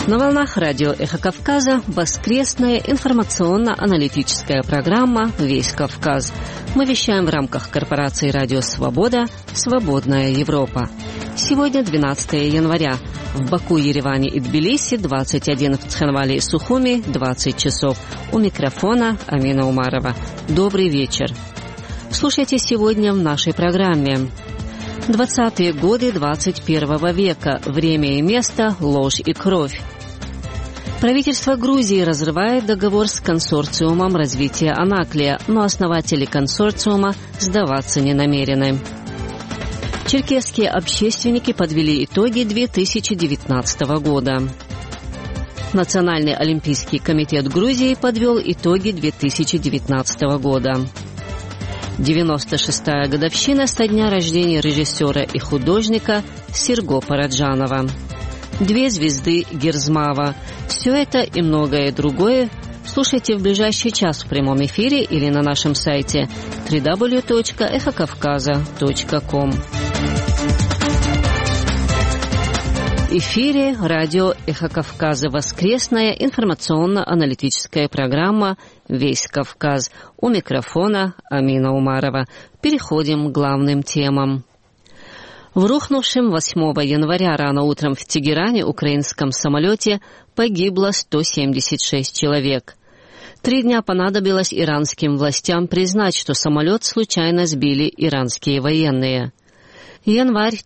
На волнах радио «Эхо Кавказа» воскресная информационно-аналитическая программа «Весь Кавказ». Мы вещаем в рамках корпорации «Радио Свобода. Свободная Европа». Сегодня 12 января. В Баку, Ереване и Тбилиси 21, в Цхинвале и Сухуми 20 часов. У микрофона Амина Умарова. Добрый вечер. Слушайте сегодня в нашей программе. 20-е годы 21 века. Время и место, ложь и кровь. Правительство Грузии разрывает договор с консорциумом развития Анаклия, но основатели консорциума сдаваться не намерены. Черкесские общественники подвели итоги 2019 года. Национальный олимпийский комитет Грузии подвел итоги 2019 года. 96-я годовщина со дня рождения режиссера и художника Серго Параджанова. 2 звезды Герзмава. Все это и многое другое слушайте в ближайший час в прямом эфире или на нашем сайте www.эхокавказа.ком. В эфире радио «Эхо Кавказа», воскресная информационно-аналитическая программа «Весь Кавказ». У микрофона Амина Умарова. Переходим к главным темам. В рухнувшем 8 января рано утром в Тегеране украинском самолете погибло 176 человек. 3 дня понадобилось иранским властям признать, что самолет случайно сбили иранские военные. Январь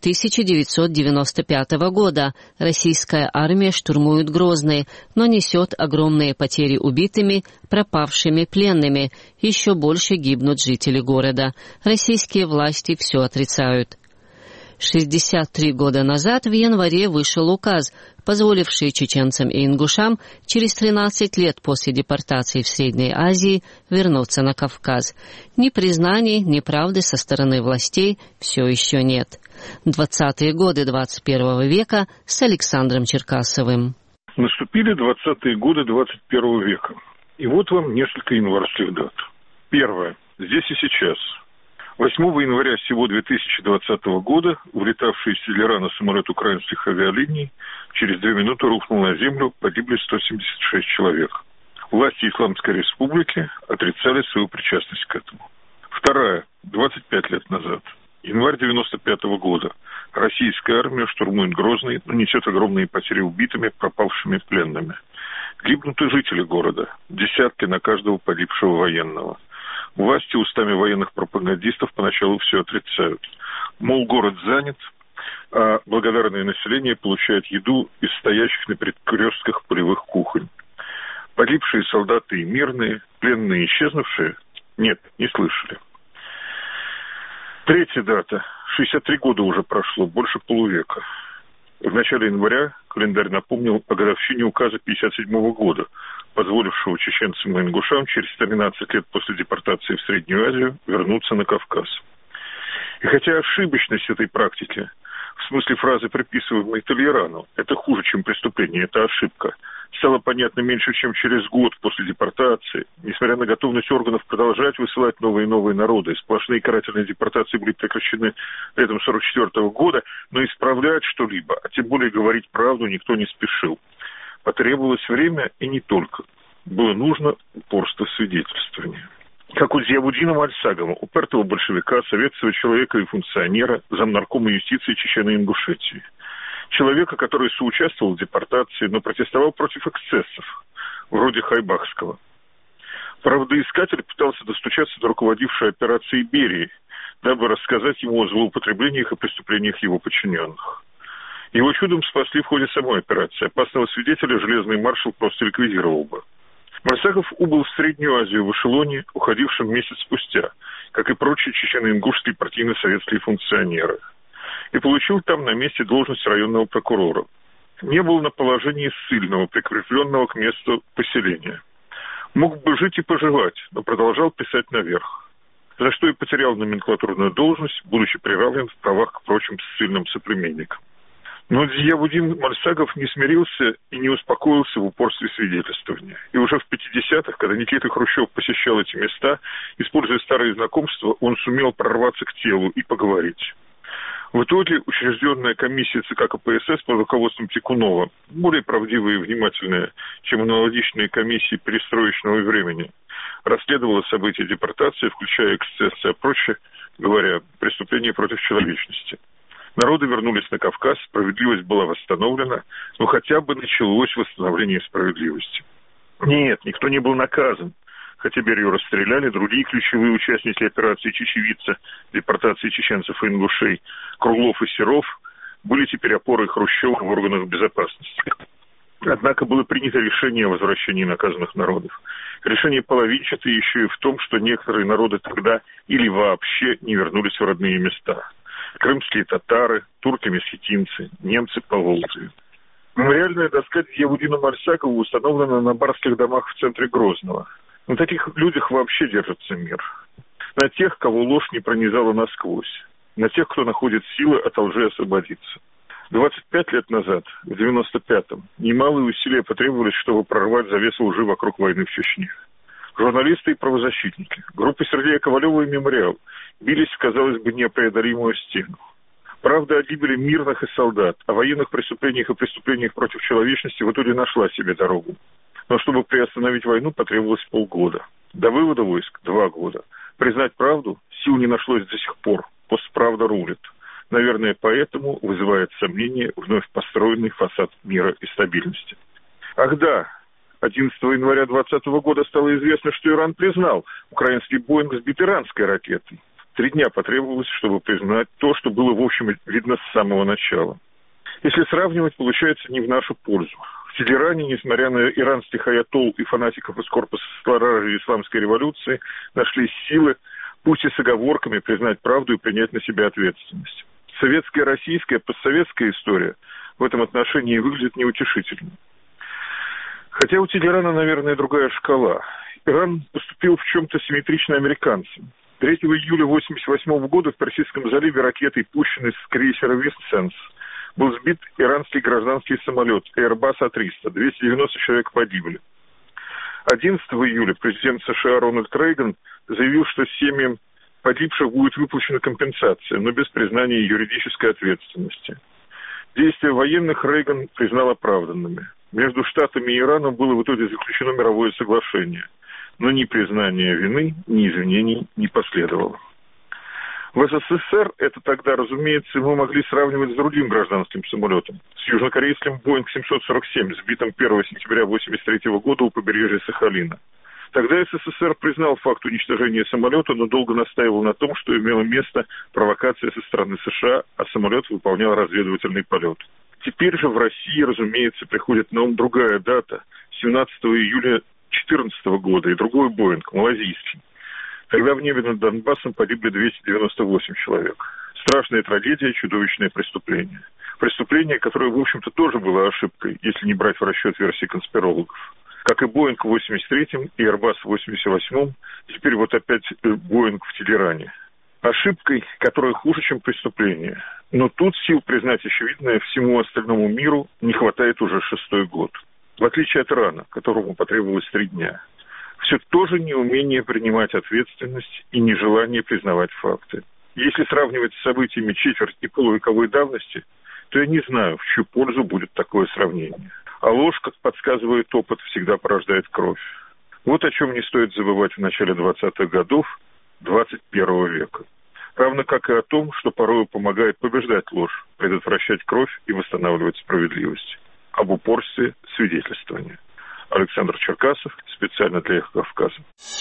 1995 года. Российская армия штурмует Грозный, но несет огромные потери убитыми, пропавшими, пленными. Еще больше гибнут жители города. Российские власти все отрицают. 63 года назад в январе вышел указ, позволивший чеченцам и ингушам через 13 лет после депортации в Средней Азии вернуться на Кавказ. Ни признаний, ни правды со стороны властей все еще нет. 20-е годы 21 века с Александром Черкасовым. Наступили 20-е годы 21 века. И вот вам несколько январских дат. Первое. Здесь и сейчас. 8 января сего 2020 года улетавший из Телерана самолет украинских авиалиний через 2 минуты рухнул на землю, погибли 176 человек. Власти Исламской Республики отрицали свою причастность к этому. Вторая. 25 лет назад. Январь 95 года. Российская армия штурмует Грозный, но несет огромные потери убитыми, пропавшими, пленными. Гибнут и жители города. Десятки на каждого погибшего военного. Власти устами военных пропагандистов поначалу все отрицают. Мол, город занят, а благодарное население получает еду из стоящих на перекрестках полевых кухонь. Погибшие солдаты и мирные, пленные и исчезнувшие? Нет, не слышали. Третья дата. 63 года уже прошло, больше полувека. В начале января календарь напомнил о годовщине указа 1957 года, позволившего чеченцам и ингушам через 13 лет после депортации в Среднюю Азию вернуться на Кавказ. И хотя ошибочность этой практики, в смысле фразы, приписываемой Толерану, это хуже, чем преступление, это ошибка, стало понятно меньше, чем через год после депортации, несмотря на готовность органов продолжать высылать новые и новые народы, сплошные карательные депортации были прекращены летом 1944 года, но исправлять что-либо, а тем более говорить правду, никто не спешил. Потребовалось время и не только. Было нужно упорство свидетельствования. Как у Зиявудина Мальсагова, упертого большевика, советского человека и функционера, замнаркома юстиции Чечено-Ингушетии. Человека, который соучаствовал в депортации, но протестовал против эксцессов, вроде Хайбахского. Правдоискатель пытался достучаться до руководившей операцией Берии, дабы рассказать ему о злоупотреблениях и преступлениях его подчиненных. Его чудом спасли в ходе самой операции. Опасного свидетеля железный маршал просто ликвидировал бы. Мальсагов убыл в Среднюю Азию в эшелоне, уходившем месяц спустя, как и прочие чечено-ингушские партийно-советские функционеры. И получил там на месте должность районного прокурора. Не был на положении ссыльного, прикрепленного к месту поселения. Мог бы жить и поживать, но продолжал писать наверх. За что и потерял номенклатурную должность, будучи приравнен в правах к прочим ссыльным соплеменникам. Но Зиявудин Мальсагов не смирился и не успокоился в упорстве свидетельствования. И уже в 50-х, когда Никита Хрущев посещал эти места, используя старые знакомства, он сумел прорваться к телу и поговорить. В итоге учрежденная комиссия ЦК КПСС под руководством Тикунова, более правдивая и внимательная, чем аналогичные комиссии перестроечного времени, расследовала события депортации, включая эксцессы, а проще говоря, преступления против человечности. Народы вернулись на Кавказ, справедливость была восстановлена, но хотя бы началось восстановление справедливости. Нет, никто не был наказан. Хотя Берию расстреляли, другие ключевые участники операции «Чечевица», депортации чеченцев и ингушей, Круглов и Серов, были теперь опорой Хрущева в органах безопасности. Однако было принято решение о возвращении наказанных народов. Решение половинчатое еще и в том, что некоторые народы тогда или вообще не вернулись в родные места. Крымские татары, турки-месхетинцы, немцы поволжья. Мемориальная доска Гиявудину Мальсакову установлена на барских домах в центре Грозного. На таких людях вообще держится мир. На тех, кого ложь не пронизала насквозь. На тех, кто находит силы от лжи освободиться. 25 лет назад, в 95-м, немалые усилия потребовались, чтобы прорвать завесу лжи вокруг войны в Чечне. Журналисты и правозащитники, группы Сергея Ковалева и «Мемориал» бились в, казалось бы, непреодолимую стену. Правда о гибели мирных и солдат, о военных преступлениях и преступлениях против человечности в итоге нашла себе дорогу. Но чтобы приостановить войну, потребовалось полгода. До вывода войск 2 года. Признать правду сил не нашлось до сих пор. Постправда рулит. Наверное, поэтому вызывает сомнение вновь построенный фасад мира и стабильности. Ах да, 11 января 2020 года стало известно, что Иран признал украинский «Боинг» сбит иранской ракетой. 3 дня потребовалось, чтобы признать то, что было, в общем, видно с самого начала. Если сравнивать, получается не в нашу пользу. В Тегеране, несмотря на иранских аятолл и фанатиков из корпуса стражей исламской революции, нашлись силы, пусть и с оговорками, признать правду и принять на себя ответственность. Советская, российская, постсоветская история в этом отношении выглядит неутешительно. Хотя у Тегерана, наверное, другая шкала. Иран поступил в чем-то симметрично американцам. 3 июля 1988 года в Персидском заливе ракетой, пущенной с крейсера «Винсенс», был сбит иранский гражданский самолет Airbus A300. 290 человек погибли. 11 июля президент США Рональд Рейган заявил, что семьям погибших будет выплачена компенсация, но без признания юридической ответственности. Действия военных Рейган признал оправданными. Между Штатами и Ираном было в итоге заключено мировое соглашение, но ни признания вины, ни извинений не последовало. В СССР это тогда, разумеется, мы могли сравнивать с другим гражданским самолетом, с южнокорейским Боинг-747, сбитым 1 сентября 1983 года у побережья Сахалина. Тогда СССР признал факт уничтожения самолета, но долго настаивал на том, что имела место провокация со стороны США, а самолет выполнял разведывательный полет. Теперь же в России, разумеется, приходит на ум другая дата, 17 июля 2014 года, и другой Боинг, малазийский. Тогда в небе над Донбассом погибли 298 человек. Страшная трагедия, чудовищное преступление. Преступление, которое, в общем-то, тоже было ошибкой, если не брать в расчет версии конспирологов. Как и Боинг в 83-м и Airbus в 88-м, теперь вот опять Боинг в Тегеране. Ошибкой, которая хуже, чем преступление. Но тут сил признать очевидное всему остальному миру не хватает уже 6-й год. В отличие от Ирана, которому потребовалось 3 дня. Все тоже неумение принимать ответственность и нежелание признавать факты. Если сравнивать с событиями четверть и полувековой давности, то я не знаю, в чью пользу будет такое сравнение. А ложь, как подсказывает опыт, всегда порождает кровь. Вот о чем не стоит забывать в начале 20-х годов 21 века. Равно как и о том, что порою помогает побеждать ложь, предотвращать кровь и восстанавливать справедливость. Об упорстве свидетельствования. Александр Черкасов, специально для «Эхо Кавказа».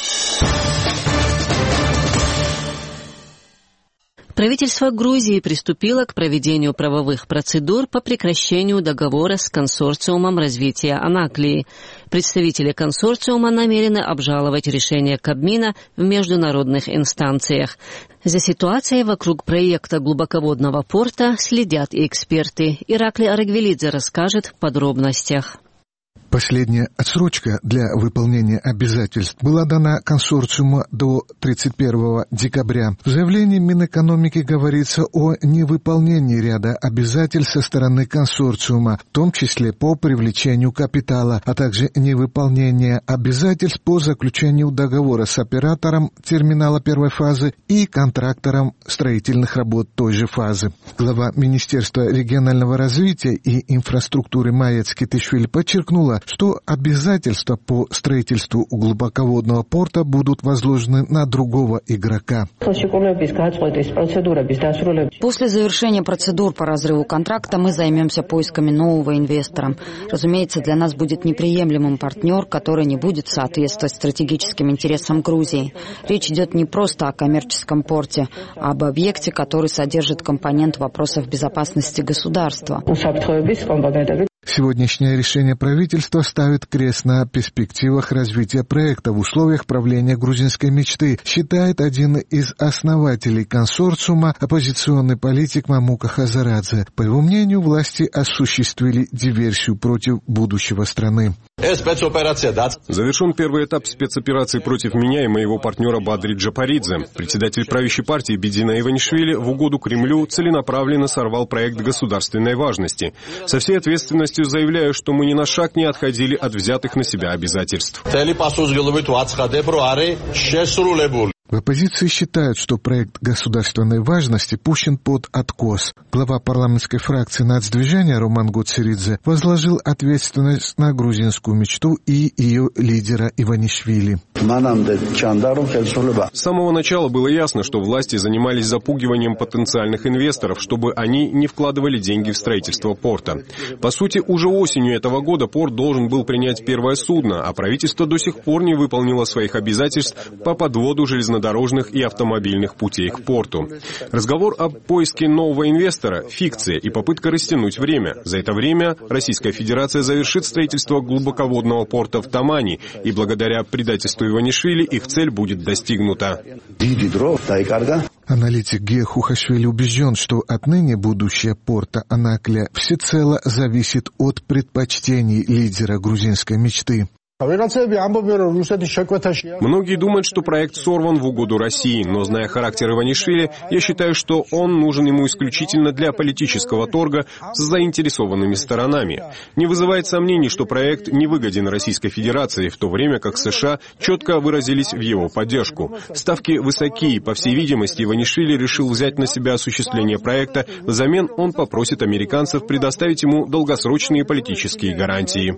Правительство Грузии приступило к проведению правовых процедур по прекращению договора с консорциумом развития Анаклии. Представители консорциума намерены обжаловать решение Кабмина в международных инстанциях. За ситуацией вокруг проекта глубоководного порта следят и эксперты. Ираклий Арагвелидзе расскажет в подробностях. Последняя отсрочка для выполнения обязательств была дана консорциуму до 31 декабря. В заявлении Минэкономики говорится о невыполнении ряда обязательств со стороны консорциума, в том числе по привлечению капитала, а также невыполнение обязательств по заключению договора с оператором терминала первой фазы и контрактором строительных работ той же фазы. Глава Министерства регионального развития и инфраструктуры Майя Цкитишвили подчеркнула, что обязательства по строительству глубоководного порта будут возложены на другого игрока. После завершения процедур по разрыву контракта мы займемся поисками нового инвестора. Разумеется, для нас будет неприемлемым партнер, который не будет соответствовать стратегическим интересам Грузии. Речь идет не просто о коммерческом порте, а об объекте, который содержит компонент вопросов безопасности государства. Сегодняшнее решение правительства ставит крест на перспективах развития проекта в условиях правления грузинской мечты, считает один из основателей консорциума, оппозиционный политик Мамука Хазарадзе. По его мнению, власти осуществили диверсию против будущего страны. Завершен первый этап спецоперации против меня и моего партнера Бадри Джапаридзе. Председатель правящей партии Бедина Иванишвили в угоду Кремлю целенаправленно сорвал проект государственной важности. Со всей ответственностью заявляю, что мы ни на шаг не отходили от взятых на себя обязательств. В оппозиции считают, что проект государственной важности пущен под откос. Глава парламентской фракции нацдвижения Роман Гоцеридзе возложил ответственность на грузинскую мечту и ее лидера Иванишвили. С самого начала было ясно, что власти занимались запугиванием потенциальных инвесторов, чтобы они не вкладывали деньги в строительство порта. По сути, уже осенью этого года порт должен был принять первое судно, а правительство до сих пор не выполнило своих обязательств по подводу железнодорожных и автомобильных путей к порту. Разговор о поиске нового инвестора – фикция и попытка растянуть время. За это время Российская Федерация завершит строительство глубоководного порта в Тамани, и благодаря предательству Иванишвили их цель будет достигнута. Аналитик Гия Хухашвили убежден, что отныне будущее порта Анакля всецело зависит от предпочтений лидера грузинской мечты. Многие думают, что проект сорван в угоду России, но, зная характер Иванишвили, я считаю, что он нужен ему исключительно для политического торга с заинтересованными сторонами. Не вызывает сомнений, что проект не выгоден Российской Федерации, в то время как США четко выразились в его поддержку. Ставки высоки, и, по всей видимости, Иванишвили решил взять на себя осуществление проекта, взамен он попросит американцев предоставить ему долгосрочные политические гарантии.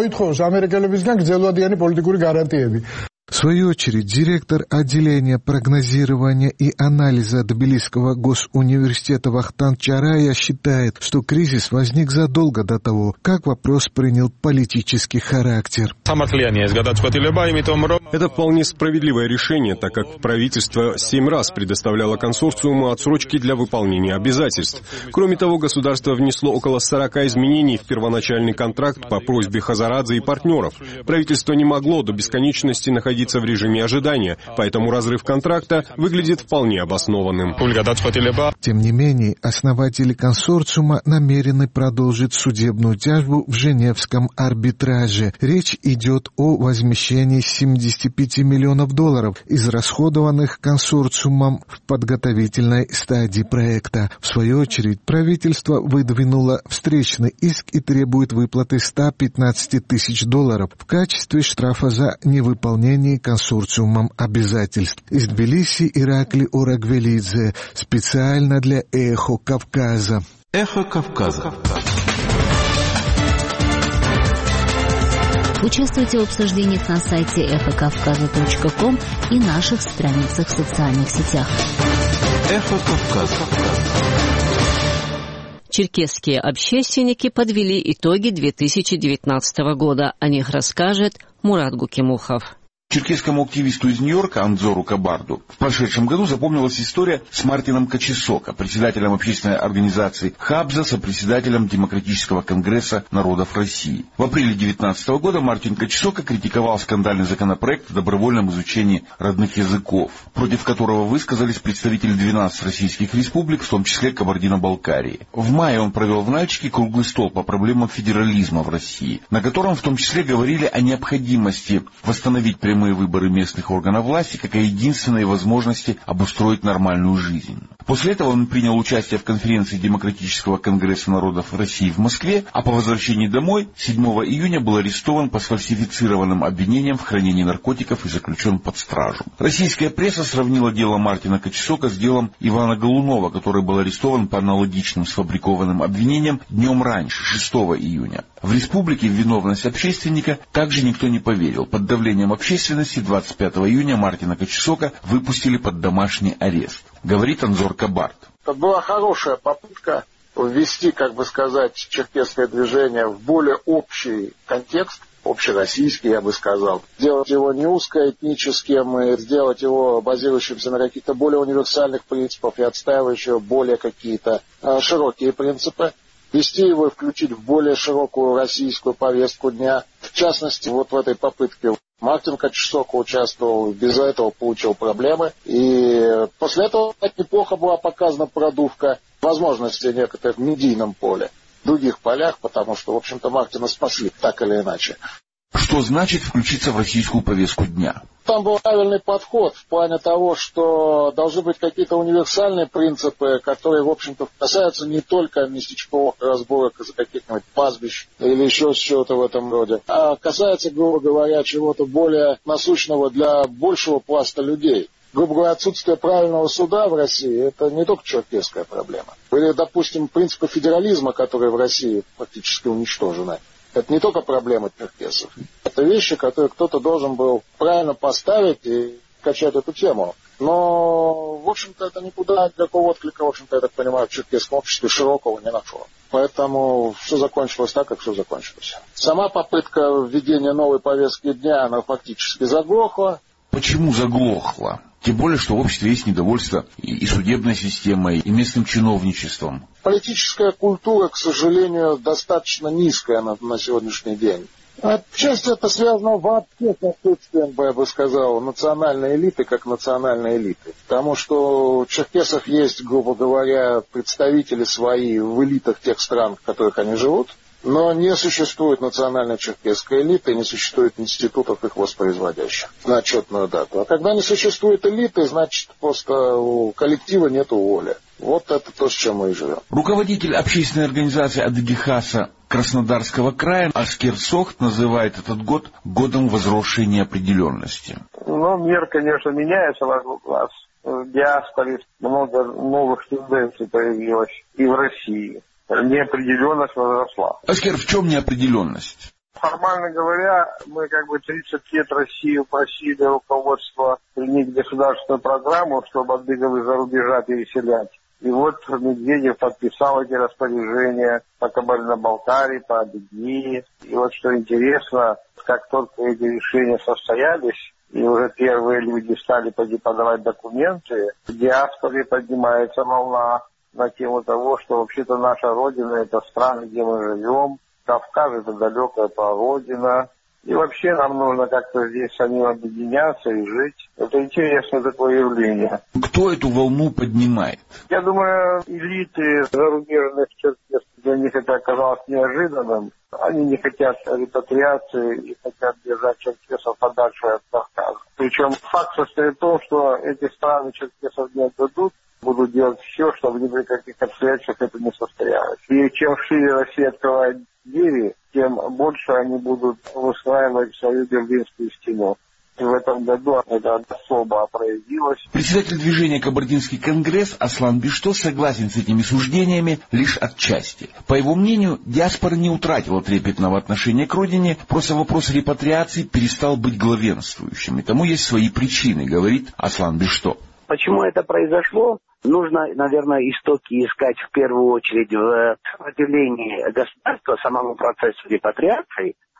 В свою очередь, директор отделения прогнозирования и анализа Тбилисского госуниверситета Вахтанг Чарая считает, что кризис возник задолго до того, как вопрос принял политический характер. Это вполне справедливое решение, так как правительство 7 раз предоставляло консорциуму отсрочки для выполнения обязательств. Кроме того, государство внесло около 40 изменений в первоначальный контракт по просьбе Хазарадзе и партнеров. Правительство не могло до бесконечности находиться в режиме ожидания, поэтому разрыв контракта выглядит вполне обоснованным. Тем не менее, основатели консорциума намерены продолжить судебную тяжбу в Женевском арбитраже. Речь идет о возмещении $75 миллионов, израсходованных консорциумом в подготовительной стадии проекта. В свою очередь, правительство выдвинуло встречный иск и требует выплаты $115 тысяч в качестве штрафа за невыполнение консорциумом обязательств. Из Тбилиси Иракли Орагвелидзе специально для «Эхо Кавказа». «Эхо Кавказа». Участвуйте в обсуждениях на сайте эхокавказа.ком и наших страницах в социальных сетях. «Эхо Кавказа». Черкесские общественники подвели итоги 2019 года. О них расскажет Мурат Гукимухов. Черкесскому активисту из Нью-Йорка Анзору Кабарду в прошедшем году запомнилась история с Мартином Качесока, председателем общественной организации «Хабза», сопредседателем Демократического конгресса народов России. В апреле 2019 года Мартин Качесока критиковал скандальный законопроект о добровольном изучении родных языков, против которого высказались представители 12 российских республик, в том числе Кабардино-Балкарии. В мае он провел в Нальчике круглый стол по проблемам федерализма в России, на котором в том числе говорили о необходимости восстановить прямые выборы местных органов власти как о единственной возможности обустроить нормальную жизнь. После этого он принял участие в конференции Демократического конгресса народов России в Москве, а по возвращении домой 7 июня был арестован по сфальсифицированным обвинениям в хранении наркотиков и заключен под стражу. Российская пресса сравнила дело Мартина Качесока с делом Ивана Голунова, который был арестован по аналогичным сфабрикованным обвинениям днем раньше, 6 июня. В республике в виновность общественника также никто не поверил. Под давлением общественности 25 июня Мартина Качесока выпустили под домашний арест. Говорит Анзор Кабард. Это была хорошая попытка ввести, как бы сказать, черкесское движение в более общий контекст, общероссийский, я бы сказал. Сделать его не узкоэтническим и сделать его базирующимся на каких-то более универсальных принципах и отстаивающих более какие-то широкие принципы. Ввести его и включить в более широкую российскую повестку дня. В частности, вот в этой попытке Мартин Качесок участвовал, без этого получил проблемы. И после этого неплохо была показана продувка возможностей некоторых в медийном поле, в других полях, потому что, в общем-то, Мартина спасли так или иначе. Что значит включиться в российскую повестку дня? Там был правильный подход в плане того, что должны быть какие-то универсальные принципы, которые, в общем-то, касаются не только местечковых разборок из-за каких-нибудь пастбищ или еще чего-то в этом роде, а касается, грубо говоря, чего-то более насущного для большего пласта людей. Грубо говоря, отсутствие правильного суда в России – это не только черкесская проблема. Или, допустим, принципы федерализма, которые в России практически уничтожены. Это не только проблема черкесов. Это вещи, которые кто-то должен был правильно поставить и качать эту тему. Но, в общем-то, это никуда никакого отклика, в общем-то, я так понимаю, в черкесском обществе широкого не нашло. Поэтому все закончилось так, как все закончилось. Сама попытка введения новой повестки дня, она фактически заглохла. Почему заглохла? Тем более, что в обществе есть недовольство и судебной системой, и местным чиновничеством. Политическая культура, к сожалению, достаточно низкая на сегодняшний день. Отчасти это связано вообще с отсутствием, я бы сказал, национальной элиты как национальной элиты. Потому что у черкесов есть, грубо говоря, представители свои в элитах тех стран, в которых они живут. Но не существует национальной черкесской элиты, не существует институтов их воспроизводящих на отчетную дату. А когда не существует элиты, значит, просто у коллектива нет воли. Вот это то, с чем мы и живем. Руководитель общественной организации Адыгихаса Краснодарского края Аскер Сохт называет этот год годом возросшей неопределенности. Мир, конечно, меняется вокруг нас. В диаспоре много новых тенденций появилось и в России. Неопределенность возросла. Аскер, в чем неопределенность? Формально говоря, мы 30 лет Россию просили руководство принять государственную программу, чтобы адыгов из-за рубежа переселять. И вот Медведев подписал эти распоряжения по Кабардино-Балкарии, по Адыгее. И вот что интересно, как только эти решения состоялись, и уже первые люди стали подавать документы, в диаспоре поднимается волна на тему того, что вообще-то наша Родина – это страны, где мы живем, Кавказ – это далекая породина, и вообще нам нужно как-то здесь самим объединяться и жить. Это интересное такое явление. Кто эту волну поднимает? Я думаю, элиты зарубежных черкесов, для них это оказалось неожиданным. Они не хотят репатриации и хотят держать черкесов подальше от Кавказа. Причем факт состоит в том, что эти страны черкесов не отдадут, будут делать все, чтобы ни при каких обстоятельствах это не состоялось. И чем шире Россия открывает двери, тем больше они будут выстраивать свою Берлинскую стену. И в этом году это особо проявилось. Председатель движения «Кабардинский конгресс» Аслан Бишто согласен с этими суждениями лишь отчасти. По его мнению, диаспора не утратила трепетного отношения к родине, просто вопрос репатриации перестал быть главенствующим. И тому есть свои причины, говорит Аслан Бишто. Почему это произошло? Нужно, наверное, истоки искать в первую очередь в сопротивлении государства самому процессу репатриации,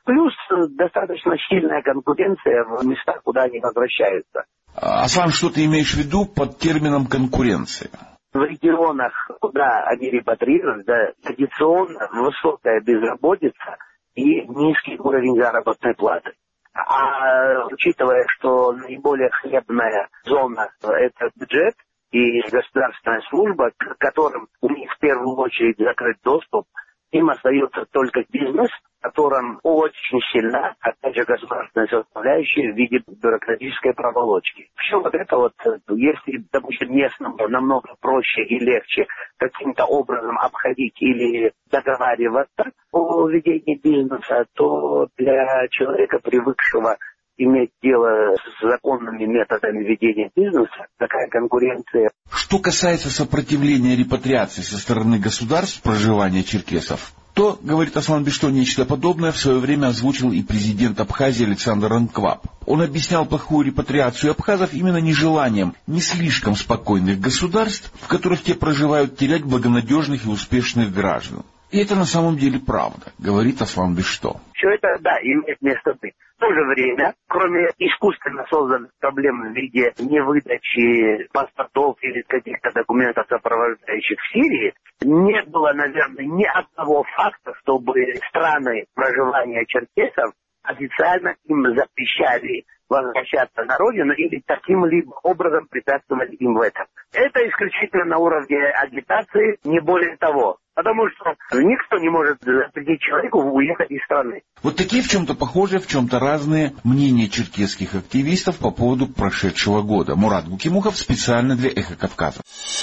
Плюс достаточно сильная конкуренция в местах, куда они возвращаются. Аслан, что ты имеешь в виду под термином конкуренция? В регионах, куда они репатрируют, да, традиционно высокая безработица и низкий уровень заработной платы. А учитывая, что наиболее хлебная зона – это бюджет и государственная служба, к которым у них в первую очередь закрыт доступ, им остается только бизнес, в котором очень сильна, опять же, государственная составляющая в виде бюрократической проволочки. Все вот это вот, если, допустим, местному намного проще и легче каким-то образом обходить или договариваться о ведении бизнеса, то для человека, привыкшего иметь дело с законными методами ведения бизнеса, такая конкуренция. Что касается сопротивления репатриации со стороны государств проживания черкесов, то, говорит Аслан Бешто, нечто подобное в свое время озвучил и президент Абхазии Александр Анкваб. Он объяснял плохую репатриацию абхазов именно нежеланием не слишком спокойных государств, в которых те проживают, терять благонадежных и успешных граждан. И это на самом деле правда, говорит Аслан Бешто. Все это, да, имеет место быть. В то же время, кроме искусственно созданных проблем в виде невыдачи паспортов или каких-то документов, сопровождающих в Сирии, не было, наверное, ни одного факта, чтобы страны проживания черкесов официально им запрещали возвращаться на родину или каким-либо образом препятствовали им в этом. Это исключительно на уровне агитации, не более того. Потому что никто не может запретить человеку уехать из страны. Вот такие в чем-то похожие, в чем-то разные мнения черкесских активистов по поводу прошедшего года. Мурат Гукимухов специально для «Эхо Кавказа».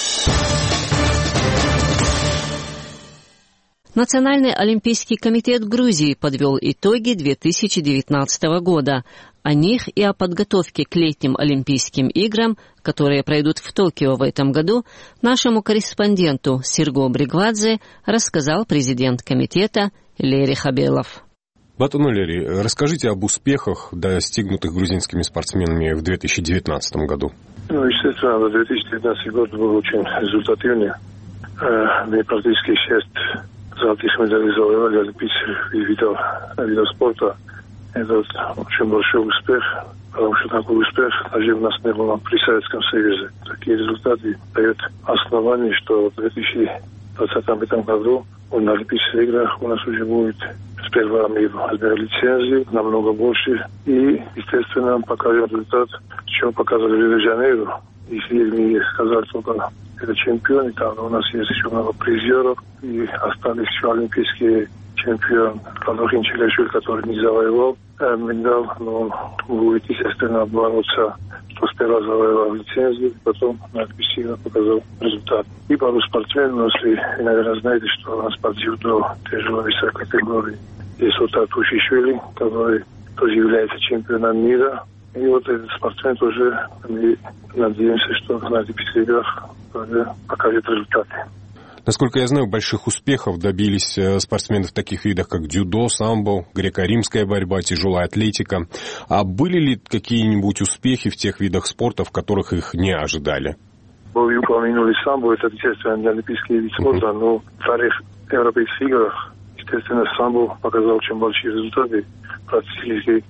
Национальный олимпийский комитет Грузии подвел итоги 2019 года. О них и о подготовке к летним Олимпийским играм, которые пройдут в Токио в этом году, нашему корреспонденту Серго Бригвадзе рассказал президент комитета Лери Хабелов. Батон Лери, расскажите об успехах, достигнутых грузинскими спортсменами в 2019 году. Естественно, 2019 год был очень результативный. Мы практически 6 золотых медалей завоевали олимпийских видов спорта. Это очень большой успех, потому что такой успех даже у нас не было при Советском Союзе. Такие результаты дают основание, что в 2025 году на Олимпийских играх у нас уже будет сперва размер лицензии намного больше. И, естественно, покажем результат, что показывали в Рио-де-Жанейро. Если мы сказали только это чемпионы, там у нас есть еще много призеров, и остались еще олимпийские чемпион Калдохин Челешвили, который не завоевал медаль, но будет, естественно, бороться, что сперва завоевал лицензию, потом на Олимпийских показал результат. И пару спортсменов, если вы, наверное, знаете, что у нас под дзюдо тяжелой весовой категории есть вот Атушишвили, который тоже является чемпионом мира. И вот этот спортсмен тоже, мы надеемся, что на Олимпийских играх покажет результаты. Насколько я знаю, больших успехов добились спортсмены в таких видах, как дзюдо, самбо, греко-римская борьба, тяжелая атлетика. А были ли какие-нибудь успехи в тех видах спорта, в которых их не ожидали? Вы упомянули самбо, это, естественно, не олимпийский вид спорта, но в вторых европейских играх, естественно, самбо показал очень большие результаты. Практически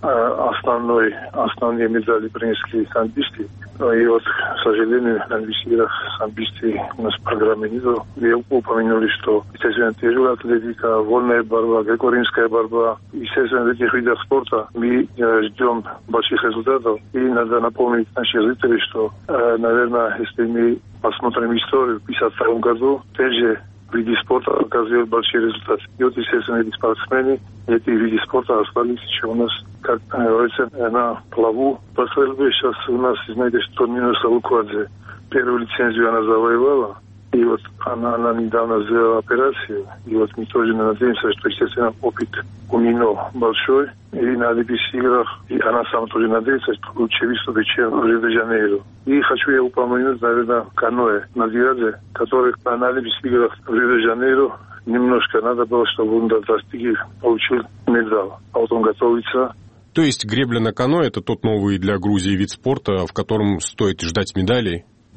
основные медали принесли самбисты. И вот, к сожалению, на Олимпийских играх самбисты у нас в программе не было. Вы упомянули, что, естественно, тяжелая атлетика, вольная борьба, греко-римская борьба. Естественно, в этих видах спорта мы ждем больших результатов. И надо напомнить нашим зрителям, что, наверное, если мы посмотрим историю, в 1952 году, опять же, виды спорта показывают большие результаты. И вот, естественно, эти спортсмены, эти виды спорта остались еще у нас, как говорится, на плаву. По стрельбе сейчас у нас, знаете, что Нина Салуквадзе первую лицензию она завоевала. И вот она недавно сделала операцию. И вот мы тоже надеемся, что, естественно, опыт у нее большой. И на Олимпийских играх, и она сама тоже надеется, что лучше выступить, чем в Рио-де-Жанейро. И хочу я упомянуть, наверное, каноэ Надиадзе, который на Олимпийских играх в Рио-де-Жанейро немножко надо было, чтобы он достиг, получил медаль. А вот он готовится. То есть гребля на каноэ – это тот новый для Грузии вид спорта, в котором стоит ждать медалей?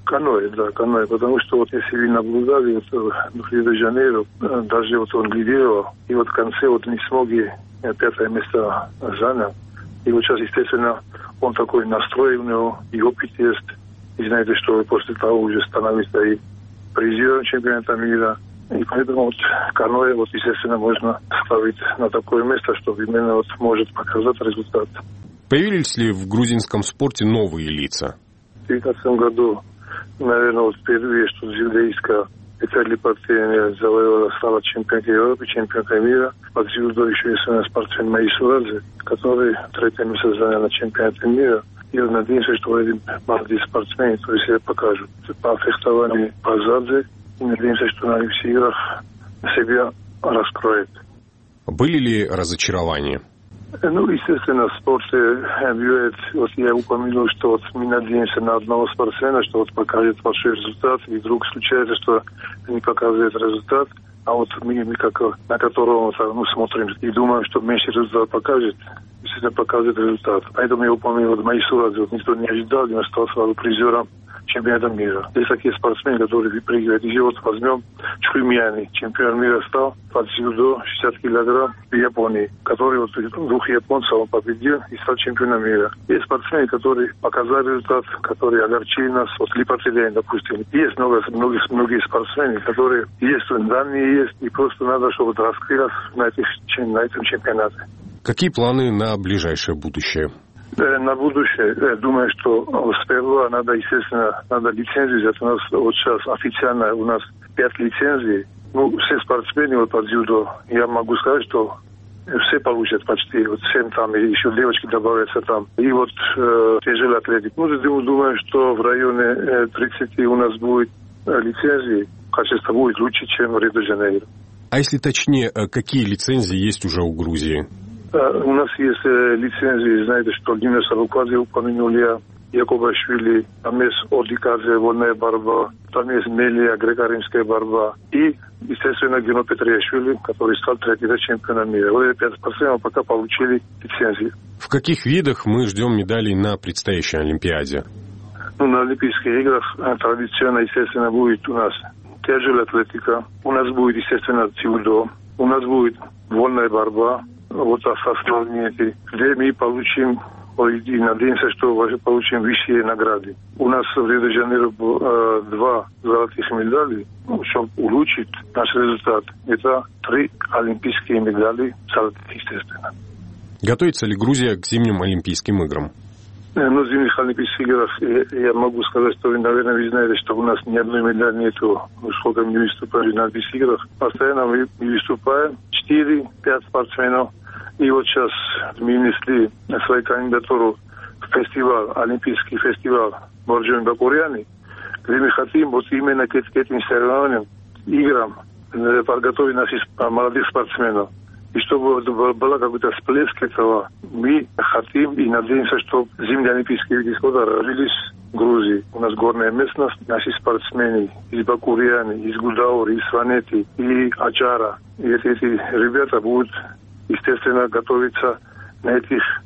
Каноэ, потому что вот если вы наблюдали в Рио-де-Жанейро, даже вот он лидировал, и вот в конце вот не смог и 5-е место занял. И вот сейчас, естественно, он такой настрой у него, и опыт есть. И знаете, что после того уже становится и призером чемпионата мира. И поэтому вот Каноэ, вот, естественно, можно ставить на такое место, чтобы именно вот может показать результат. Появились ли в грузинском спорте новые лица? В 2019 году, наверное, вот впервые, что дзюдоистка Виталий Портен стала чемпионкой Европы, чемпионкой мира. Под дзюдо еще есть спортсмен Маисурадзе, который 3-е место занял на чемпионате мира. И надеемся, что эти молодые спортсмены себя покажут. По фехтованию по Задзе. И надеемся, что на всех играх себя раскроет. Были ли разочарования? Ну, естественно, в спорте бывает, вот я упомянул, что вот мы надеемся на одного спортсмена, что вот покажет большой результат, и вдруг случается, что не показывает результат, а вот мы как на которого смотрим и думаем, что меньше результат покажет, естественно, показывает результат. Поэтому я упомянул Маисурадзе, вот никто не ожидал, и он стал сразу призером чемпионата мира. Есть такие спортсмены, которые выпрыгивают. И вот возьмем Чхуймияни, чемпион мира стал под дзюдо 60 килограмм в Японии, который вот 2 японцев он победил и стал чемпионом мира. Есть спортсмены, которые показали результат, которые огорчили нас, вот Липотелен, допустим. Есть многие спортсмены, которые есть, данные есть, и просто надо, чтобы раскрылось на этом чемпионате. Какие планы на ближайшее будущее? На будущее, думаю, что сперва надо, естественно, лицензию взять. У нас вот сейчас официально у нас 5 лицензий. Ну, все спортсмены вот по дзюдо, я могу сказать, что все получат почти. Вот 7 там, и еще девочки добавятся там. И вот тяжелый атлетик. Ну, думаю, что в районе 30 у нас будет лицензии. Качество будет лучше, чем в Рио-де-Жанейро. А если точнее, какие лицензии есть уже у Грузии? У нас есть лицензии, знаете, что Гиннес Рукадзе упомянул я, Якубашвили, там есть Одикадзе, вольная борьба, там есть Мелия, греко-римская борьба. И, естественно, Гено Петриашвили, который стал 3-й чемпионом мира. Вот эти 5% пока получили лицензии. В каких видах мы ждем медалей на предстоящей Олимпиаде? Ну, на Олимпийских играх традиционно, естественно, будет у нас тяжелая атлетика, у нас будет, естественно, дзюдо, у нас будет вольная борьба. Вот основные, где мы получим, и надеемся, что получим высшие награды. У нас в Рио-де-Жанейро 2 золотых медали, чтобы улучшить наш результат. Это 3 олимпийские медали золотых, естественно. Готовится ли Грузия к зимним Олимпийским играм? Ну, в зимних Олимпийских играх я могу сказать, что, наверное, вы знаете, что у нас ни одной медали нету, сколько мы выступали на Олимпийских играх. Постоянно мы выступаем, 4-5 спортсменов. И вот сейчас мы внесли свою кандидатуру в фестиваль, Олимпийский фестиваль Борджоми-Бакуряни, где мы хотим вот именно к этим соревнованиям, играм, подготовить наших молодых спортсменов. И чтобы был какой-то всплеск этого, мы хотим и надеемся, что зимние олимпийские виды спорта развились в Грузии. У нас горная местность, наши спортсмены из Бакуряни, из Гудаури, из Сванети и Ачара. И эти ребята будут, естественно, готовиться на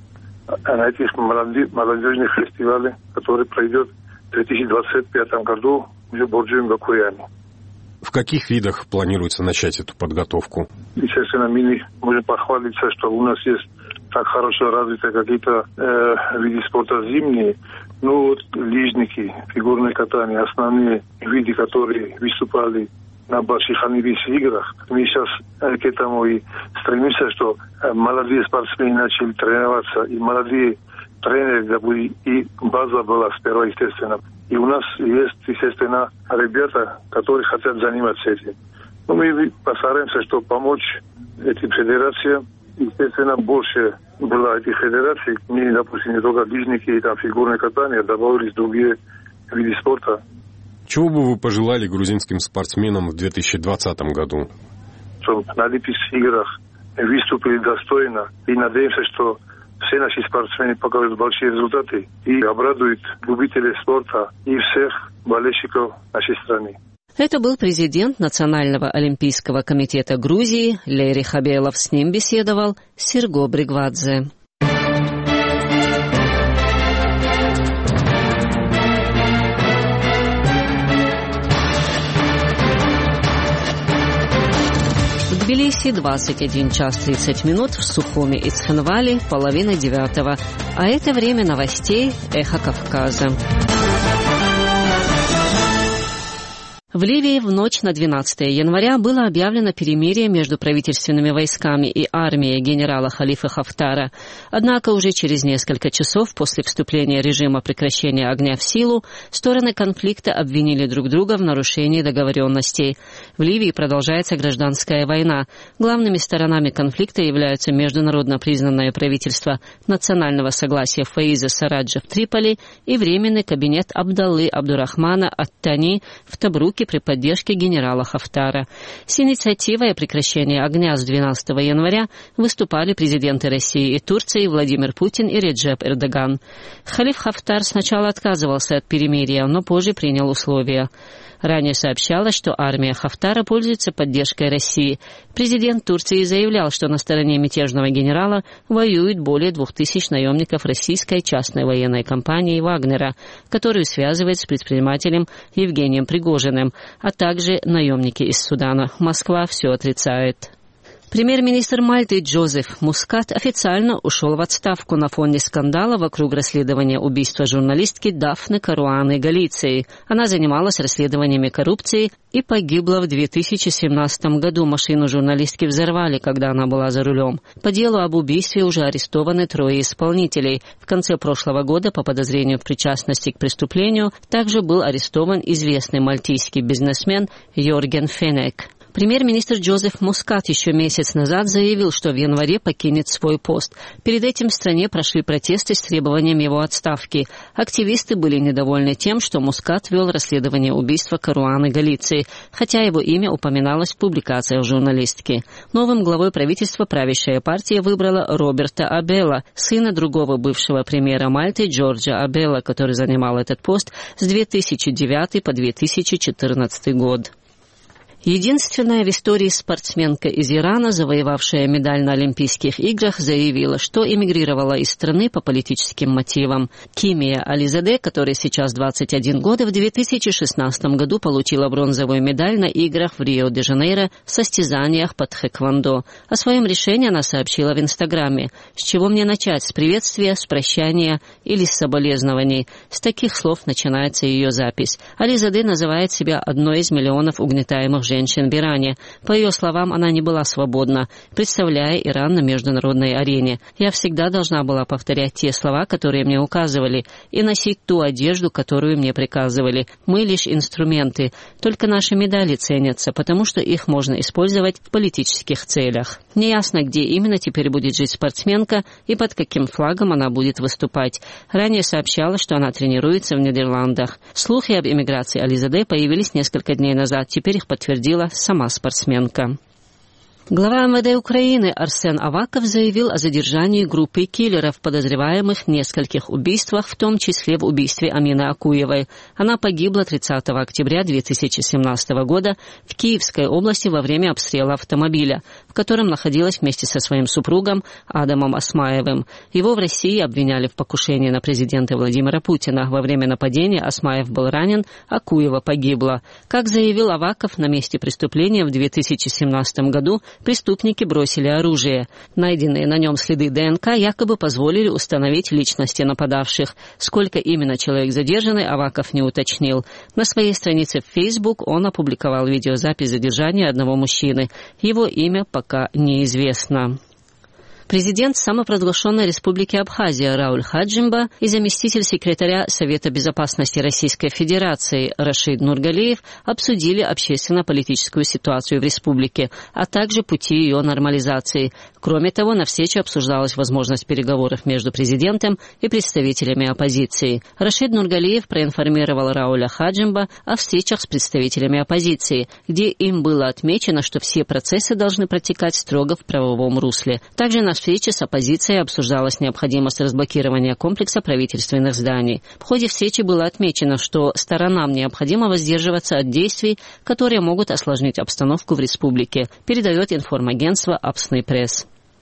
этих молодежных фестивалях, которые пройдет в 2025 году уже в Борджоми-Бакуряни. В каких видах планируется начать эту подготовку? Естественно, мы можем похвалиться, что у нас есть так хорошо развиты какие-то виды спорта зимние. Ну, вот лыжники, фигурное катание, основные виды, которые выступали на больших олимпийских играх. Мы сейчас к этому и стремимся, что молодые спортсмены начали тренироваться, и молодые тренеры, и база была сперва, естественно. И у нас есть, естественно, ребята, которые хотят заниматься этим. Но мы постараемся, чтобы помочь этим федерациям. Естественно, больше было этих федераций. Мы, допустим, не только лыжники и там фигурное катание, добавились другие виды спорта. Чего бы вы пожелали грузинским спортсменам в 2020 году? Чтобы на Олимпийских играх выступили достойно. И надеемся, что все наши спортсмены покажут большие результаты и обрадуют любителей спорта и всех болельщиков нашей страны. Это был президент Национального олимпийского комитета Грузии Лейри Хабелов. С ним беседовал Серго Бригвадзе. Тбилиси 21 час 30 минут, в Сухуми и Цхинвали 8:30. А это время новостей «Эхо Кавказа». В Ливии в ночь на 12 января было объявлено перемирие между правительственными войсками и армией генерала Халифа Хафтара. Однако уже через несколько часов после вступления режима прекращения огня в силу стороны конфликта обвинили друг друга в нарушении договоренностей. В Ливии продолжается гражданская война. Главными сторонами конфликта являются международно признанное правительство национального согласия Фаиза Сараджа в Триполи и временный кабинет Абдаллы Абдурахмана Ат-Тани в Табруке при поддержке генерала Хафтара. С инициативой о прекращении огня с 12 января выступали президенты России и Турции Владимир Путин и Реджеп Эрдоган. Халиф Хафтар сначала отказывался от перемирия, но позже принял условия. Ранее сообщалось, что армия Хафтара пользуется поддержкой России. Президент Турции заявлял, что на стороне мятежного генерала воюют более 2000 наемников российской частной военной компании «Вагнера», которую связывает с предпринимателем Евгением Пригожиным, а также наемники из Судана. Москва все отрицает. Премьер-министр Мальты Джозеф Мускат официально ушел в отставку на фоне скандала вокруг расследования убийства журналистки Дафны Каруаны Галиции. Она занималась расследованиями коррупции и погибла в 2017 году. Машину журналистки взорвали, когда она была за рулем. По делу об убийстве уже арестованы 3 исполнителей. В конце прошлого года по подозрению в причастности к преступлению также был арестован известный мальтийский бизнесмен Йорген Фенек. Премьер-министр Джозеф Мускат еще месяц назад заявил, что в январе покинет свой пост. Перед этим в стране прошли протесты с требованием его отставки. Активисты были недовольны тем, что Мускат вел расследование убийства Каруаны Галиции, хотя его имя упоминалось в публикациях журналистки. Новым главой правительства правящая партия выбрала Роберта Абела, сына другого бывшего премьера Мальты Джорджа Абела, который занимал этот пост с 2009 по 2014 год. Единственная в истории спортсменка из Ирана, завоевавшая медаль на Олимпийских играх, заявила, что эмигрировала из страны по политическим мотивам. Кимия Ализаде, которой сейчас 21 год, в 2016 году получила бронзовую медаль на играх в Рио-де-Жанейро в состязаниях по тхэквондо. О своем решении она сообщила в Инстаграме. «С чего мне начать? С приветствия, с прощания или с соболезнований?» С таких слов начинается ее запись. Ализаде называет себя одной из миллионов угнетаемых женщин в Иране. По ее словам, она не была свободна, представляя Иран на международной арене. «Я всегда должна была повторять те слова, которые мне указывали, и носить ту одежду, которую мне приказывали. Мы лишь инструменты. Только наши медали ценятся, потому что их можно использовать в политических целях». Неясно, где именно теперь будет жить спортсменка и под каким флагом она будет выступать. Ранее сообщала, что она тренируется в Нидерландах. Слухи об эмиграции Ализаде появились несколько дней назад. Теперь их подтвердила сама спортсменка. Глава МВД Украины Арсен Аваков заявил о задержании группы киллеров, подозреваемых в нескольких убийствах, в том числе в убийстве Амины Акуевой. Она погибла 30 октября 2017 года в Киевской области во время обстрела автомобиля, в котором находилась вместе со своим супругом Адамом Осмаевым. Его в России обвиняли в покушении на президента Владимира Путина. Во время нападения Осмаев был ранен, Акуева погибла. Как заявил Аваков, на месте преступления в 2017 году преступники бросили оружие. Найденные на нем следы ДНК якобы позволили установить личности нападавших. Сколько именно человек задержаны, Аваков не уточнил. На своей странице в Facebook он опубликовал видеозапись задержания одного мужчины. Его имя пока неизвестно. Президент самопровозглашенной республики Абхазия Рауль Хаджимба и заместитель секретаря Совета безопасности Российской Федерации Рашид Нургалиев обсудили общественно-политическую ситуацию в республике, а также пути ее нормализации. Кроме того, на встрече обсуждалась возможность переговоров между президентом и представителями оппозиции. Рашид Нургалиев проинформировал Рауля Хаджимба о встречах с представителями оппозиции, где им было отмечено, что все процессы должны протекать строго в правовом русле. Также на встрече с оппозицией обсуждалась необходимость разблокирования комплекса правительственных зданий. В ходе встречи было отмечено, что сторонам необходимо воздерживаться от действий, которые могут осложнить обстановку в республике, передает информагентство «Апсный пресс».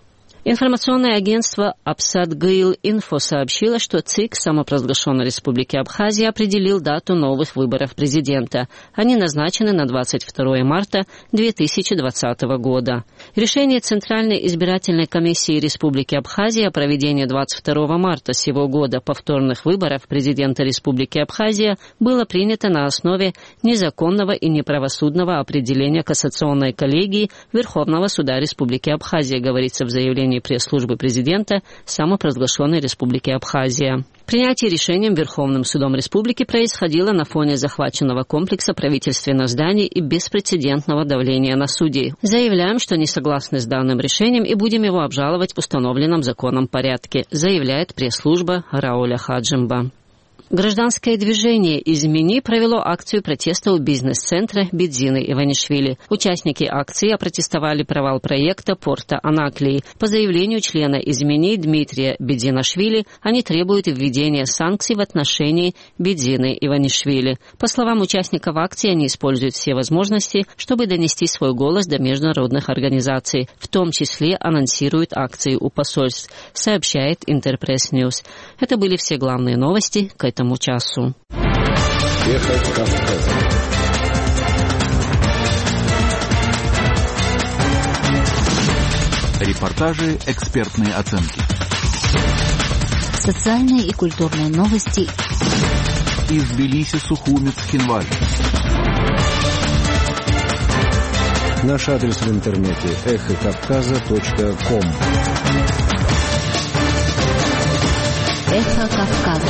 Информационное агентство Апсат-Гейл-Инфо сообщило, что ЦИК самопровозглашенной Республики Абхазия определил дату новых выборов президента. Они назначены на 22 марта 2020 года. Решение Центральной избирательной комиссии Республики Абхазия о проведении 22 марта сего года повторных выборов президента Республики Абхазия было принято на основе незаконного и неправосудного определения Кассационной коллегии Верховного суда Республики Абхазия, говорится в заявлении пресс-службы президента самопровозглашенной Республики Абхазия. Принятие решением Верховным судом республики происходило на фоне захваченного комплекса правительственных зданий и беспрецедентного давления на судей. Заявляем, что не согласны с данным решением и будем его обжаловать в установленном законом порядке, заявляет пресс-служба Рауля Хаджимба. Гражданское движение «Измени» провело акцию протеста у бизнес-центра Бедзины Иванишвили. Участники акции опротестовали провал проекта порта Анаклии. По заявлению члена «Измени» Дмитрия Бедзинашвили, они требуют введения санкций в отношении Бедзины Иванишвили. По словам участников акции, они используют все возможности, чтобы донести свой голос до международных организаций, в том числе анонсируют акции у посольств, сообщает Интерпресс Ньюс. Это были все главные новости к этому часу. Репортажи, экспертные оценки. Социальные и культурные новости. Из Тбилиси, Сухумец, Хинваль. Наш адрес в интернете эхокавказа.ком. Эхо Кавказа.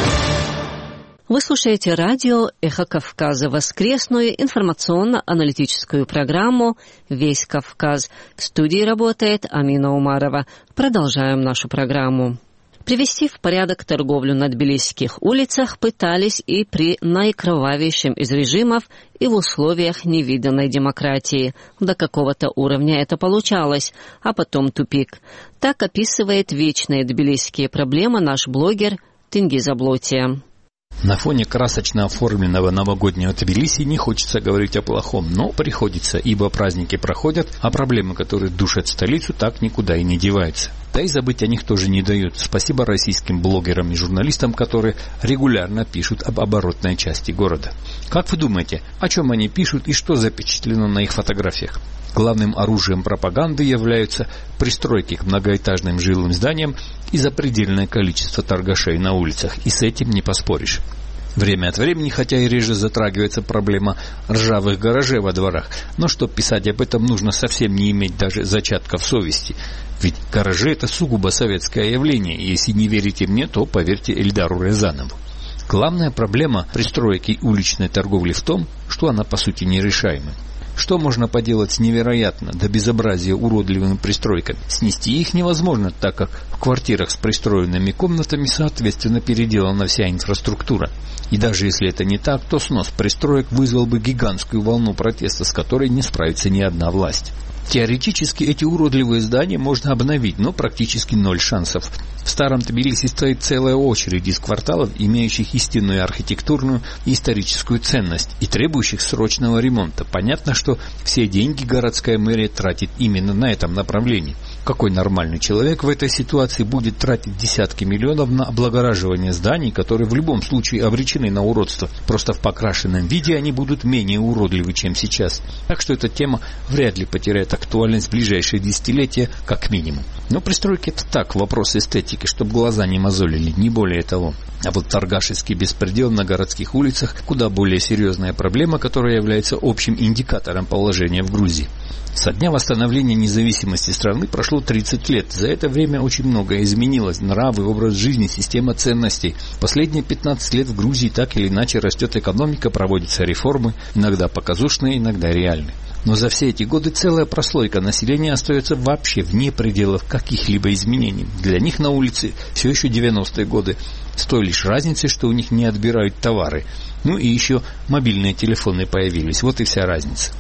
Вы слушаете радио «Эхо Кавказа», воскресную информационно-аналитическую программу «Весь Кавказ». В студии работает Амина Умарова. Продолжаем нашу программу. Привести в порядок торговлю на тбилисских улицах пытались и при наикровавейшем из режимов, и в условиях невиданной демократии. До какого-то уровня это получалось, а потом тупик. Так описывает вечные тбилисские проблемы наш блогер Тенгиз Аблотия. На фоне красочно оформленного новогоднего Тбилиси не хочется говорить о плохом, но приходится, ибо праздники проходят, а проблемы, которые душат столицу, так никуда и не деваются. Да и забыть о них тоже не дают. Спасибо российским блогерам и журналистам, которые регулярно пишут об оборотной части города. Как вы думаете, о чем они пишут и что запечатлено на их фотографиях? Главным оружием пропаганды являются пристройки к многоэтажным жилым зданиям и запредельное количество торгашей на улицах, и с этим не поспоришь. Время от времени, хотя и реже затрагивается проблема ржавых гаражей во дворах, но чтобы писать об этом, нужно совсем не иметь даже зачатков совести. Ведь гаражи – это сугубо советское явление, и если не верите мне, то поверьте Эльдару Рязанову. Главная проблема пристроек и уличной торговли в том, что она по сути нерешаема. Что можно поделать с невероятно до безобразия уродливыми пристройками? Снести их невозможно, так как в квартирах с пристроенными комнатами соответственно переделана вся инфраструктура. И даже если это не так, то снос пристроек вызвал бы гигантскую волну протеста, с которой не справится ни одна власть. Теоретически эти уродливые здания можно обновить, но практически ноль шансов. В старом Тбилиси стоит целая очередь из кварталов, имеющих истинную архитектурную и историческую ценность и требующих срочного ремонта. Понятно, что все деньги городская мэрия тратит именно на этом направлении. Какой нормальный человек в этой ситуации будет тратить десятки миллионов на облагораживание зданий, которые в любом случае обречены на уродство? Просто в покрашенном виде они будут менее уродливы, чем сейчас. Так что эта тема вряд ли потеряет актуальность в ближайшие десятилетия, как минимум. Но пристройки — это так, вопрос эстетики, чтобы глаза не мозолили, не более того. А вот торгашеский беспредел на городских улицах — куда более серьезная проблема, которая является общим индикатором положения в Грузии. Со дня восстановления независимости страны прошло 30 лет. За это время очень многое изменилось. Нравы, образ жизни, система ценностей. Последние 15 лет в Грузии так или иначе растет экономика, проводятся реформы, иногда показушные, иногда реальные. Но за все эти годы целая прослойка населения остается вообще вне пределов каких-либо изменений. Для них на улице все еще 90-е годы, с той лишь разницей, что у них не отбирают товары. Ну и еще мобильные телефоны появились, вот и вся разница.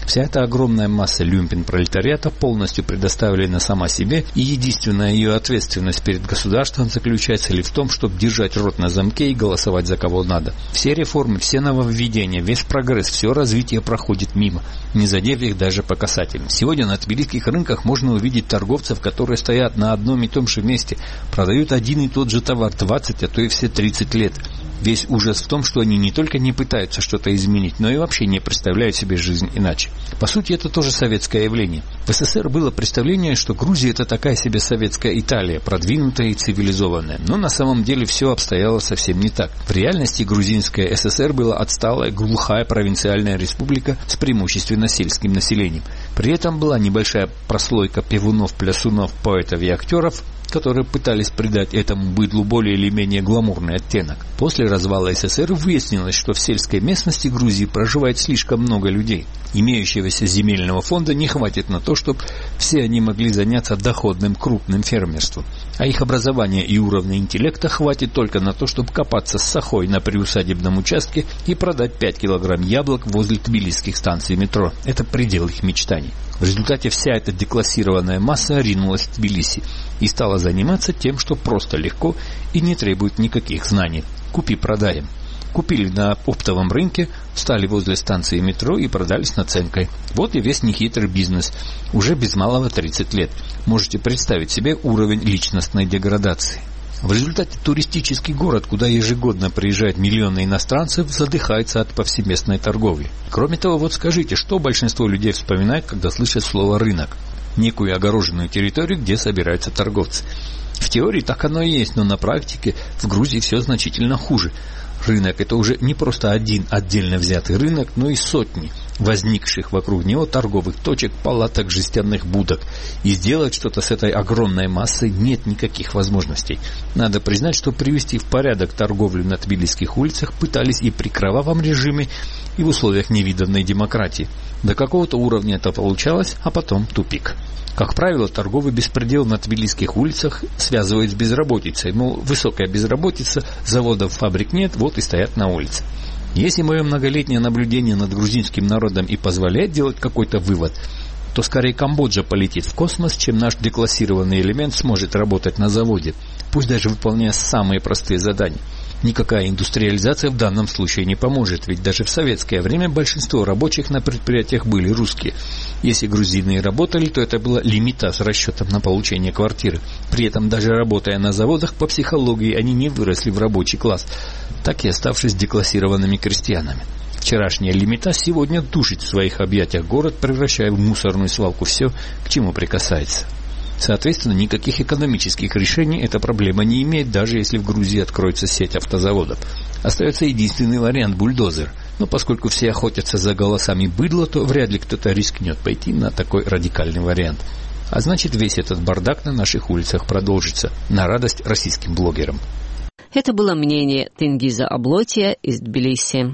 Вся эта огромная масса люмпен-пролетариата полностью предоставлена сама себе, и единственная ее ответственность перед государством заключается лишь в том, чтобы держать рот на замке и голосовать за кого надо. Все реформы, все нововведения, весь прогресс, все развитие проходит мимо, не задев их даже по касательным. Сегодня на тбилисских рынках можно увидеть торговцев, которые стоят на одном и том же месте, продают один и тот же товар 20, а то и все 30 лет. Весь ужас в том, что они не только не пытаются что-то изменить, но и вообще не представляют себе жизнь иначе. По сути, это тоже советское явление. В СССР было представление, что Грузия – это такая себе советская Италия, продвинутая и цивилизованная. Но на самом деле все обстояло совсем не так. В реальности грузинская ССР была отсталая, глухая провинциальная республика с преимущественно сельским населением. При этом была небольшая прослойка певунов, плясунов, поэтов и актеров, которые пытались придать этому быдлу более или менее гламурный оттенок. После развала СССР выяснилось, что в сельской местности Грузии проживает слишком много людей. Имеющегося земельного фонда не хватит на то, чтобы все они могли заняться доходным крупным фермерством. А их образования и уровня интеллекта хватит только на то, чтобы копаться с сахой на приусадебном участке и продать 5 килограмм яблок возле тбилисских станций метро. Это предел их мечтаний. В результате вся эта деклассированная масса ринулась в Тбилиси и стала заниматься тем, что просто легко и не требует никаких знаний. Купи-продаем. Купили на оптовом рынке, встали возле станции метро и продали с наценкой. Вот и весь нехитрый бизнес. Уже без малого 30 лет. Можете представить себе уровень личностной деградации. В результате туристический город, куда ежегодно приезжают миллионы иностранцев, задыхается от повсеместной торговли. Кроме того, вот скажите, что большинство людей вспоминает, когда слышат слово «рынок»? Некую огороженную территорию, где собираются торговцы. В теории так оно и есть, но на практике в Грузии все значительно хуже. Рынок – это уже не просто один отдельно взятый рынок, но и сотни возникших вокруг него торговых точек, палаток, жестяных будок. И сделать что-то с этой огромной массой нет никаких возможностей. Надо признать, что привести в порядок торговлю на тбилисских улицах пытались и при кровавом режиме, и в условиях невиданной демократии. До какого-то уровня это получалось, а потом тупик. Как правило, торговый беспредел на тбилисских улицах связывают с безработицей. Мол, высокая безработица, заводов, фабрик нет, вот и стоят на улице. Если мое многолетнее наблюдение над грузинским народом и позволяет делать какой-то вывод, то скорее Камбоджа полетит в космос, чем наш деклассированный элемент сможет работать на заводе, пусть даже выполняя самые простые задания. Никакая индустриализация в данном случае не поможет, ведь даже в советское время большинство рабочих на предприятиях были русские. Если грузины и работали, то это была лимита с расчетом на получение квартиры. При этом, даже работая на заводах, по психологии они не выросли в рабочий класс, так и оставшись деклассированными крестьянами. Вчерашняя лимита сегодня душит в своих объятиях город, превращая в мусорную свалку все, к чему прикасается. Соответственно, никаких экономических решений эта проблема не имеет, даже если в Грузии откроется сеть автозаводов. Остается единственный вариант – бульдозер. Но поскольку все охотятся за голосами быдла, то вряд ли кто-то рискнет пойти на такой радикальный вариант. А значит, весь этот бардак на наших улицах продолжится, на радость российским блогерам. Это было мнение Тенгиза Аблотия из Тбилиси.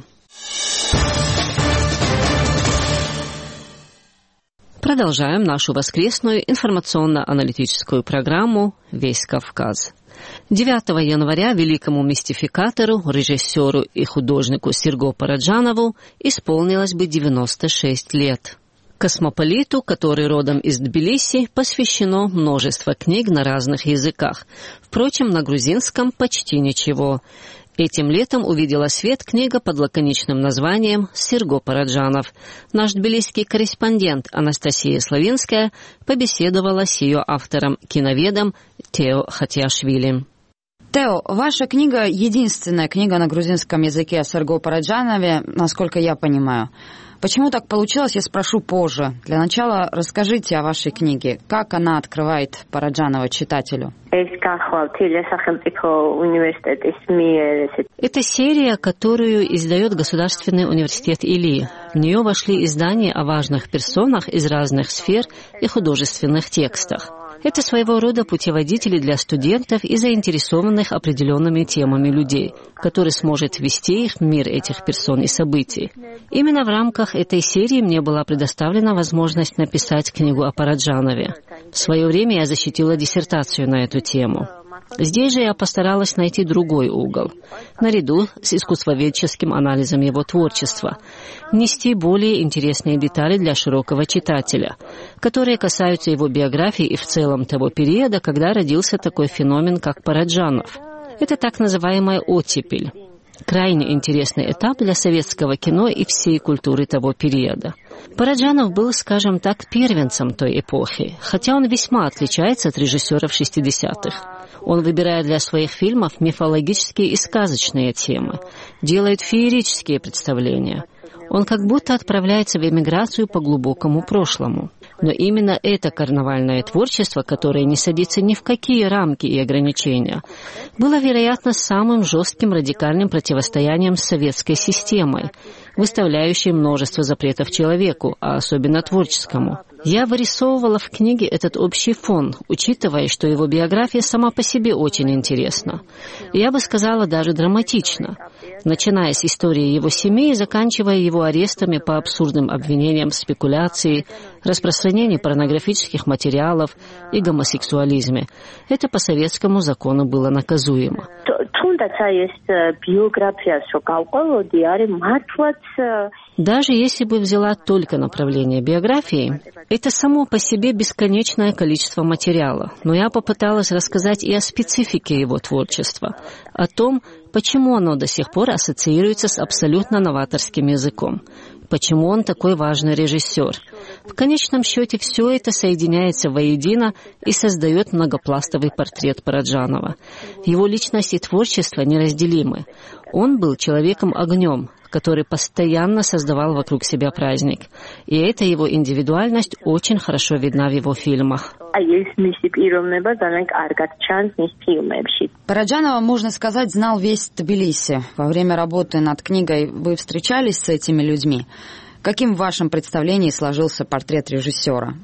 Продолжаем нашу воскресную информационно-аналитическую программу «Весь Кавказ». 9 января великому мистификатору, режиссеру и художнику Серго Параджанову исполнилось бы 96 лет. Космополиту, который родом из Тбилиси, посвящено множество книг на разных языках. Впрочем, на грузинском почти ничего. Этим летом увидела свет книга под лаконичным названием «Серго Параджанов». Наш тбилисский корреспондент Анастасия Славинская побеседовала с ее автором, киноведом Тео Хатиашвили. Тео, ваша книга – единственная книга на грузинском языке о Серго Параджанове, насколько я понимаю. Почему так получилось, я спрошу позже. Для начала расскажите о вашей книге. Как она открывает Параджанова читателю? Это серия, которую издает Государственный университет Или. В нее вошли издания о важных персонах из разных сфер и художественных текстах. Это своего рода путеводители для студентов и заинтересованных определенными темами людей, который сможет ввести их в мир этих персон и событий. Именно в рамках этой серии мне была предоставлена возможность написать книгу о Параджанове. В свое время я защитила диссертацию на эту тему. Здесь же я постаралась найти другой угол, наряду с искусствоведческим анализом его творчества, внести более интересные детали для широкого читателя, которые касаются его биографии и в целом того периода, когда родился такой феномен, как Параджанов. Это так называемая оттепель. Крайне интересный этап для советского кино и всей культуры того периода. Параджанов был, скажем так, первенцем той эпохи, хотя он весьма отличается от режиссеров 60-х. Он выбирает для своих фильмов мифологические и сказочные темы, делает феерические представления. Он как будто отправляется в эмиграцию по глубокому прошлому. Но именно это карнавальное творчество, которое не садится ни в какие рамки и ограничения, было, вероятно, самым жестким радикальным противостоянием с советской системой, выставляющей множество запретов человеку, а особенно творческому. Я вырисовывала в книге этот общий фон, учитывая, что его биография сама по себе очень интересна. Я бы сказала, даже драматична, начиная с истории его семьи и заканчивая его арестами по абсурдным обвинениям в спекуляции, распространении порнографических материалов и гомосексуализме. Это по советскому закону было наказуемо. Даже если бы взяла только направление биографии, это само по себе бесконечное количество материала. Но я попыталась рассказать и о специфике его творчества, о том, почему оно до сих пор ассоциируется с абсолютно новаторским языком, почему он такой важный режиссер. В конечном счете все это соединяется воедино и создает многопластовый портрет Параджанова. Его личность и творчество неразделимы. Он был человеком-огнем, который постоянно создавал вокруг себя праздник. И эта его индивидуальность очень хорошо видна в его фильмах. Параджанова, можно сказать, знал весь Тбилиси. Во время работы над книгой вы встречались с этими людьми? Каким в вашем представлении сложился портрет режиссера?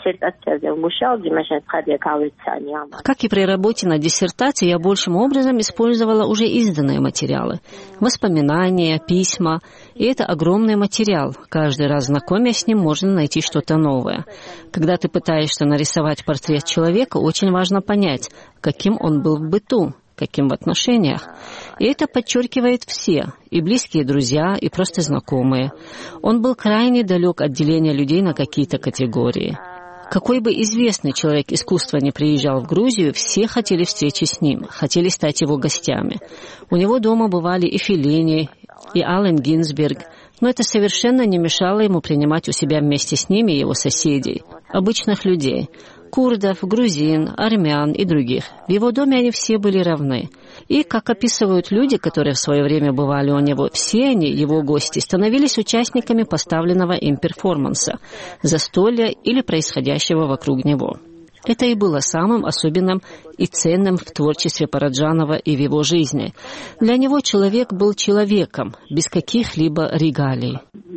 Как и при работе над диссертацией, я большим образом использовала уже изданные материалы. Воспоминания, письма. И это огромный материал. Каждый раз, знакомясь с ним, можно найти что-то новое. Когда ты пытаешься нарисовать портрет человека, очень важно понять, каким он был в быту, каким в отношениях. И это подчеркивает все, и близкие друзья, и просто знакомые. Он был крайне далек от деления людей на какие-то категории. Какой бы известный человек искусства не приезжал в Грузию, все хотели встречи с ним, хотели стать его гостями. У него дома бывали и Феллини, и Аллен Гинзберг, но это совершенно не мешало ему принимать у себя вместе с ними его соседей, обычных людей, курдов, грузин, армян и других. В его доме они все были равны. И, как описывают люди, которые в свое время бывали у него, все они, его гости, становились участниками поставленного им перформанса, застолья или происходящего вокруг него. Это и было самым особенным и ценным в творчестве Параджанова и в его жизни. Для него человек был человеком, без каких-либо регалий.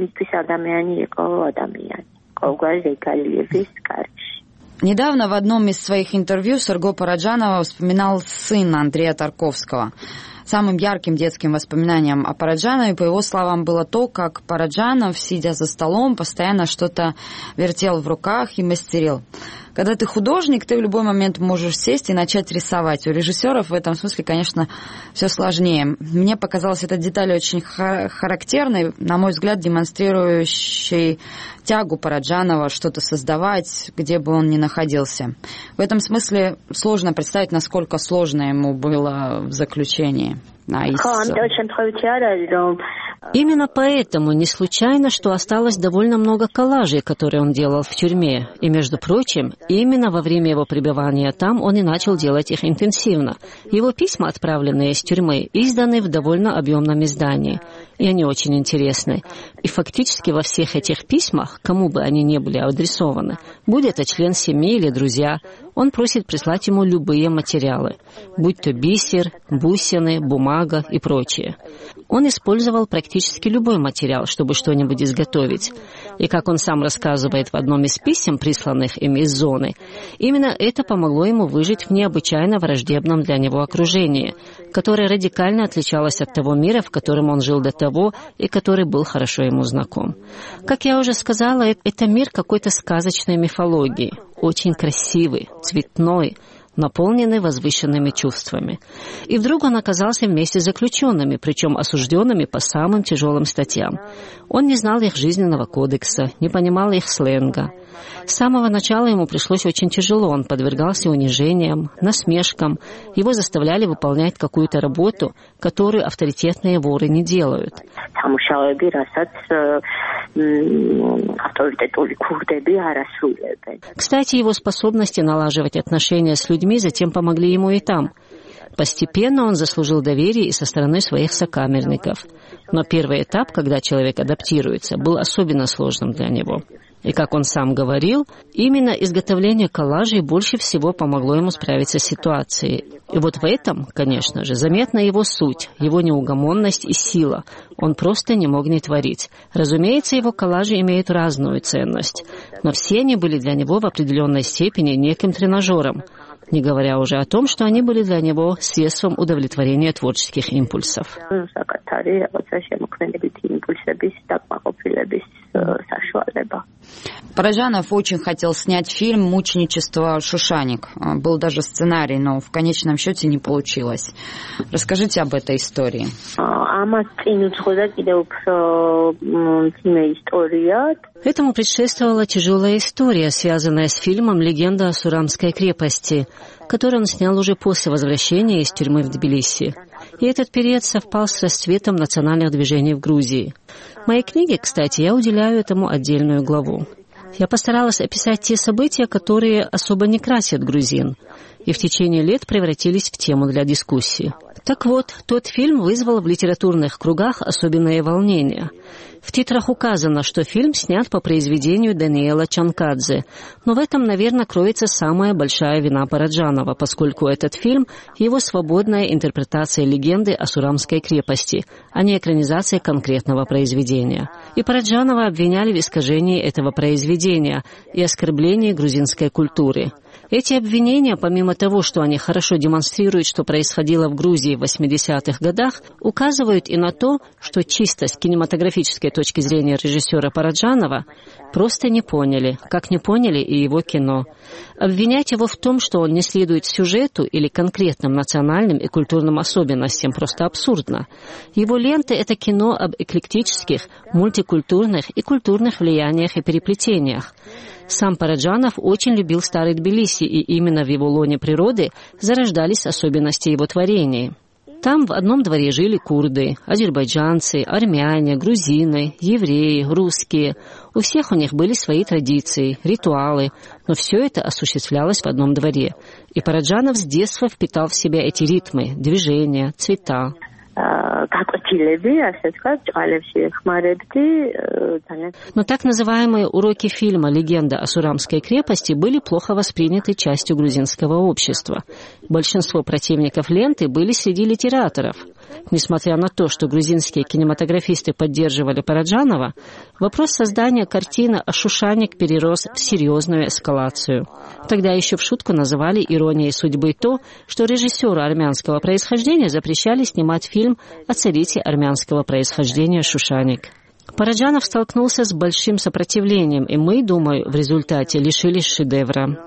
Недавно в одном из своих интервью Серго Параджанова вспоминал сына Андрея Тарковского. Самым ярким детским воспоминанием о Параджанове, по его словам, было то, как Параджанов, сидя за столом, постоянно что-то вертел в руках и мастерил. Когда ты художник, ты в любой момент можешь сесть и начать рисовать. У режиссеров в этом смысле, конечно, все сложнее. Мне показалась эта деталь очень характерной, на мой взгляд, демонстрирующей тягу Параджанова что-то создавать, где бы он ни находился. В этом смысле сложно представить, насколько сложно ему было в заключении. Именно поэтому не случайно, что осталось довольно много коллажей, которые он делал в тюрьме. И, между прочим, именно во время его пребывания там он и начал делать их интенсивно. Его письма, отправленные из тюрьмы, изданы в довольно объемном издании. И они очень интересны. И фактически во всех этих письмах, кому бы они ни были адресованы, будь это член семьи или друзья, он просит прислать ему любые материалы, будь то бисер, бусины, бумага и прочее. Он использовал практически любой материал, чтобы что-нибудь изготовить. И, как он сам рассказывает в одном из писем, присланных им из зоны, именно это помогло ему выжить в необычайно враждебном для него окружении, которое радикально отличалось от того мира, в котором он жил до того и который был хорошо ему знаком. Как я уже сказала, это мир какой-то сказочной мифологии, очень красивый, цветной, наполненный возвышенными чувствами. И вдруг он оказался вместе с заключенными, причем осужденными по самым тяжелым статьям. Он не знал их жизненного кодекса, не понимал их сленга. С самого начала ему пришлось очень тяжело, он подвергался унижениям, насмешкам, его заставляли выполнять какую-то работу, которую авторитетные воры не делают. Кстати, его способности налаживать отношения с людьми затем помогли ему и там. Постепенно он заслужил доверие и со стороны своих сокамерников. Но первый этап, когда человек адаптируется, был особенно сложным для него. И, как он сам говорил, именно изготовление коллажей больше всего помогло ему справиться с ситуацией. И вот в этом, конечно же, заметна его суть, его неугомонность и сила. Он просто не мог не творить. Разумеется, его коллажи имеют разную ценность, но все они были для него в определенной степени неким тренажером, не говоря уже о том, что они были для него средством удовлетворения творческих импульсов. Параджанов очень хотел снять фильм «Мученичество Шушаник». Был даже сценарий, но в конечном счете не получилось. Расскажите об этой истории. Этому предшествовала тяжелая история, связанная с фильмом «Легенда о Сурамской крепости», который он снял уже после возвращения из тюрьмы в Тбилиси. И этот период совпал с расцветом национальных движений в Грузии. В моей книге, кстати, я уделяю этому отдельную главу. Я постаралась описать те события, которые особо не красят грузин, и в течение лет превратились в тему для дискуссий. Так вот, тот фильм вызвал в литературных кругах особенное волнение. В титрах указано, что фильм снят по произведению Даниэла Чанкадзе, но в этом, наверное, кроется самая большая вина Параджанова, поскольку этот фильм — его свободная интерпретация легенды о Сурамской крепости, а не экранизация конкретного произведения. И Параджанова обвиняли в искажении этого произведения и оскорблении грузинской культуры. Эти обвинения, помимо того, что они хорошо демонстрируют, что происходило в Грузии в 80-х годах, указывают и на то, что чисто с кинематографической точки зрения режиссера Параджанова просто не поняли, как не поняли и его кино. Обвинять его в том, что он не следует сюжету или конкретным национальным и культурным особенностям, просто абсурдно. Его ленты — это кино об эклектических, мультикультурных и культурных влияниях и переплетениях. Сам Параджанов очень любил старый Тбилиси, и именно в его лоне природы зарождались особенности его творений. Там в одном дворе жили курды, азербайджанцы, армяне, грузины, евреи, русские. У всех у них были свои традиции, ритуалы, но все это осуществлялось в одном дворе. И Параджанов с детства впитал в себя эти ритмы, движения, цвета. Но так называемые уроки фильма «Легенда о Сурамской крепости» были плохо восприняты частью грузинского общества. Большинство противников ленты были среди литераторов. Несмотря на то, что грузинские кинематографисты поддерживали Параджанова, вопрос создания картины о Шушаник перерос в серьезную эскалацию. Тогда еще в шутку называли иронией судьбы то, что режиссеру армянского происхождения запрещали снимать фильм о царице армянского происхождения Шушаник. Параджанов столкнулся с большим сопротивлением, и мы, думаю, в результате лишились шедевра.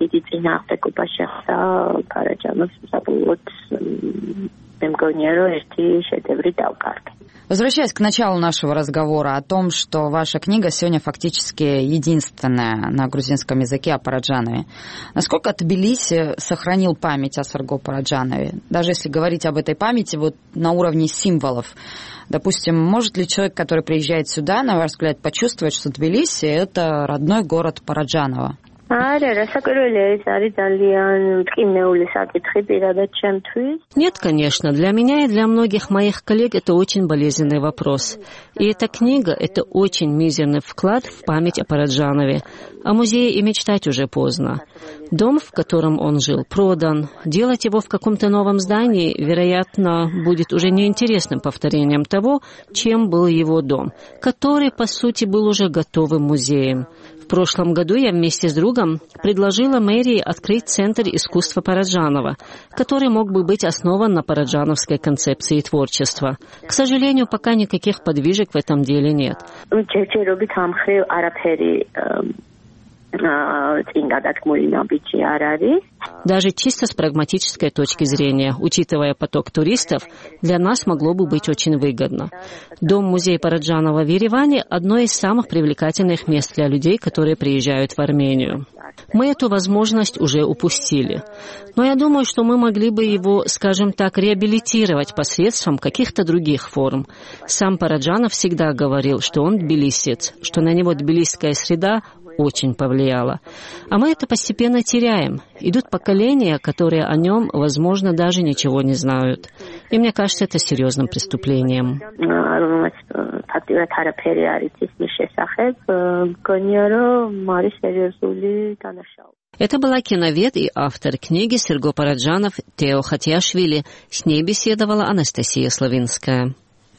Возвращаясь к началу нашего разговора о том, что ваша книга сегодня фактически единственная на грузинском языке о Параджанове. Насколько Тбилиси сохранил память о Сарго Параджанове? Даже если говорить об этой памяти вот на уровне символов. Допустим, может ли человек, который приезжает сюда, на ваш взгляд, почувствовать, что Тбилиси — это родной город Параджанова? Нет, конечно. Для меня и для многих моих коллег это очень болезненный вопрос. И эта книга — это очень мизерный вклад в память о Параджанове. О музее и мечтать уже поздно. Дом, в котором он жил, продан. Делать его в каком-то новом здании, вероятно, будет уже неинтересным повторением того, чем был его дом, который, по сути, был уже готовым музеем. В прошлом году я вместе с другом предложила мэрии открыть Центр искусства Параджанова, который мог бы быть основан на параджановской концепции творчества. К сожалению, пока никаких подвижек в этом деле нет. Даже чисто с прагматической точки зрения, учитывая поток туристов, для нас могло бы быть очень выгодно. Дом-музей Параджанова в Ереване – одно из самых привлекательных мест для людей, которые приезжают в Армению. Мы эту возможность уже упустили. Но я думаю, что мы могли бы его, скажем так, реабилитировать посредством каких-то других форм. Сам Параджанов всегда говорил, что он тбилисец, что на него тбилисская среда очень повлияла. А мы это постепенно теряем. Идут поколения, которые о нем, возможно, даже ничего не знают. И мне кажется, это серьезным преступлением. Это была киновед и автор книги Серго Параджанов «Тео Хатиашвили». С ней беседовала Анастасия Славинская.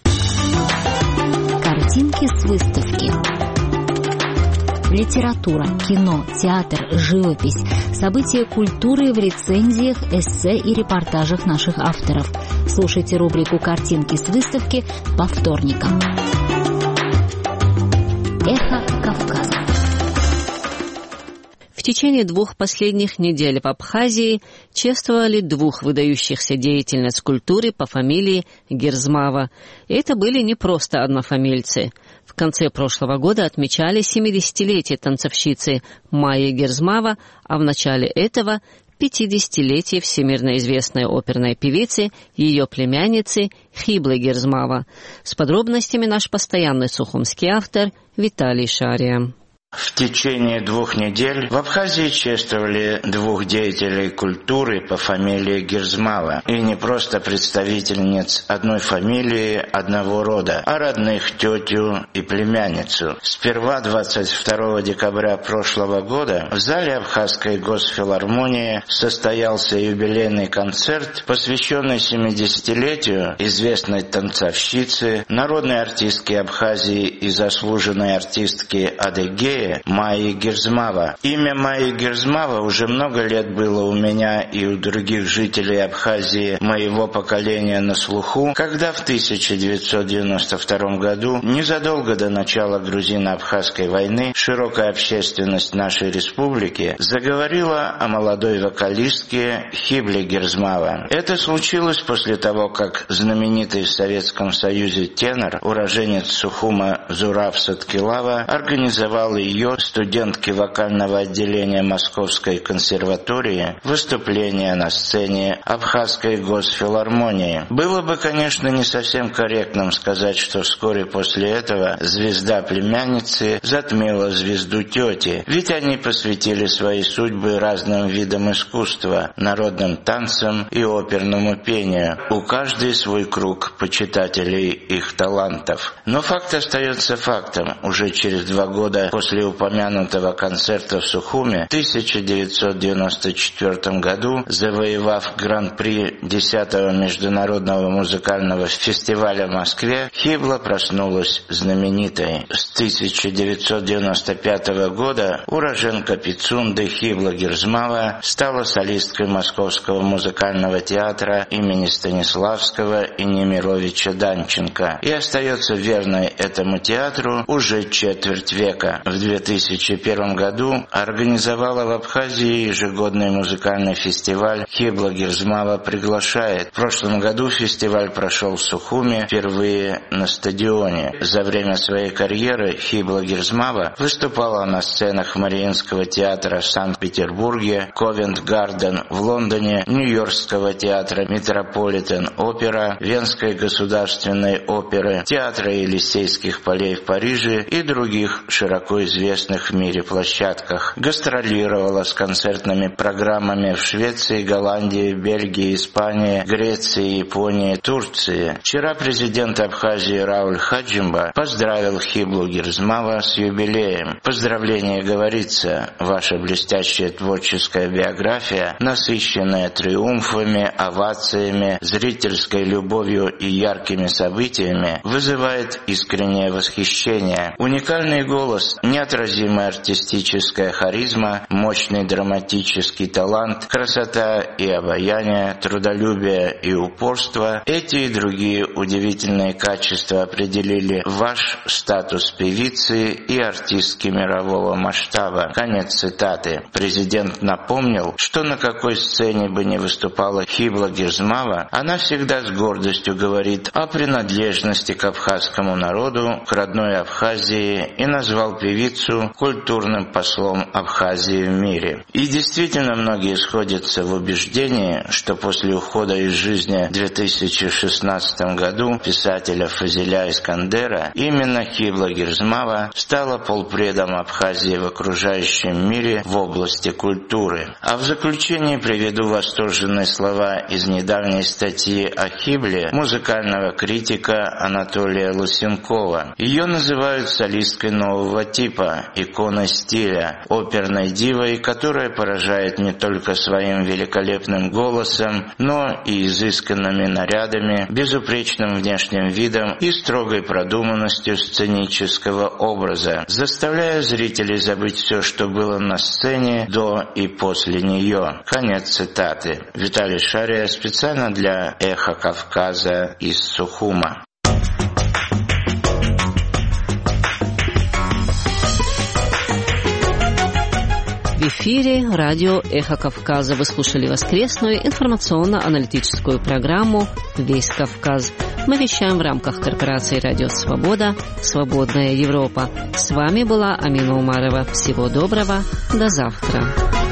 Картинки с выставки. Литература, кино, театр, живопись, события культуры в рецензиях, эссе и репортажах наших авторов. Слушайте рубрику «Картинки с выставки» по вторникам. Эхо Кавказа. В течение 2 последних недель в Абхазии чествовали 2 выдающихся деятельниц культуры по фамилии Герзмава. И это были не просто однофамильцы. В конце прошлого года отмечали 70-летие танцовщицы Майи Герзмава, а в начале этого 50-летие всемирно известной оперной певицы, ее племянницы Хиблы Герзмава. С подробностями наш постоянный сухумский автор Виталий Шария. В течение 2 недель в Абхазии чествовали 2 деятелей культуры по фамилии Герзмава. И не просто представительниц одной фамилии, одного рода, а родных тетю и племянницу. Сперва 22 декабря прошлого года в зале Абхазской госфилармонии состоялся юбилейный концерт, посвященный 70-летию известной танцовщицы, народной артистки Абхазии и заслуженной артистки Адыгеи Майи Герзмава. Имя Майи Герзмава уже много лет было у меня и у других жителей Абхазии моего поколения на слуху, когда в 1992 году, незадолго до начала грузино-абхазской войны, широкая общественность нашей республики заговорила о молодой вокалистке Хибле Герзмава. Это случилось после того, как знаменитый в Советском Союзе тенор, уроженец Сухума Зураб Саткилава, организовал ее, студентки вокального отделения Московской консерватории, выступление на сцене Абхазской госфилармонии. Было бы, конечно, не совсем корректным сказать, что вскоре после этого звезда племянницы затмила звезду тети, ведь они посвятили свои судьбы разным видам искусства, народным танцам и оперному пению. У каждой свой круг почитателей их талантов. Но факт остается фактом. Уже через 2 года после упомянутого концерта в Сухуме в 1994 году, завоевав гран-при 10-го международного музыкального фестиваля в Москве, Хибла проснулась знаменитой. С 1995 года уроженка Пицунды Хибла Герзмава стала солисткой Московского музыкального театра имени Станиславского и Немировича Данченко и остается верной этому театру уже четверть века. В 2001 году организовала в Абхазии ежегодный музыкальный фестиваль «Хибла Герзмава приглашает». В прошлом году фестиваль прошел в Сухуме впервые на стадионе. За время своей карьеры Хибла Герзмава выступала на сценах Мариинского театра в Санкт-Петербурге, Ковент-Гарден в Лондоне, Нью-Йоркского театра Метрополитен-опера, Венской государственной оперы, театра Елисейских полей в Париже и других широко известных в мире площадках. Гастролировала с концертными программами в Швеции, Голландии, Бельгии, Испании, Греции, Японии, Турции. Вчера президент Абхазии Рауль Хаджимба поздравил Хиблу Герзмава с юбилеем. В поздравлении говорится: ваша блестящая творческая биография, насыщенная триумфами, овациями, зрительской любовью и яркими событиями, вызывает искреннее восхищение. Уникальный голос, не неотразимая артистическая харизма, мощный драматический талант, красота и обаяние, трудолюбие и упорство. Эти и другие удивительные качества определили ваш статус певицы и артистки мирового масштаба. Конец цитаты. Президент напомнил, что на какой сцене бы ни выступала Хибла Гирзмава, она всегда с гордостью говорит о принадлежности к абхазскому народу, к родной Абхазии, и назвал певицу культурным послом Абхазии в мире. И действительно, многие сходятся в убеждении, что после ухода из жизни в 2016 году писателя Фазиля Искандера именно Хибла Гирзмава стала полпредом Абхазии в окружающем мире в области культуры. А в заключение приведу восторженные слова из недавней статьи о Хибле музыкального критика Анатолия Лысенкова. Ее называют солисткой нового типа, иконой стиля, оперной дивой, которая поражает не только своим великолепным голосом, но и изысканными нарядами, безупречным внешним видом и строгой продуманностью сценического образа, заставляя зрителей забыть все, что было на сцене до и после нее. Конец цитаты. Виталий Шария специально для «Эхо Кавказа» из Сухума. В эфире радио «Эхо Кавказа». Вы слушали воскресную информационно-аналитическую программу «Весь Кавказ». Мы вещаем в рамках корпорации «Радио Свобода», «Свободная Европа». С вами была Амина Умарова. Всего доброго. До завтра.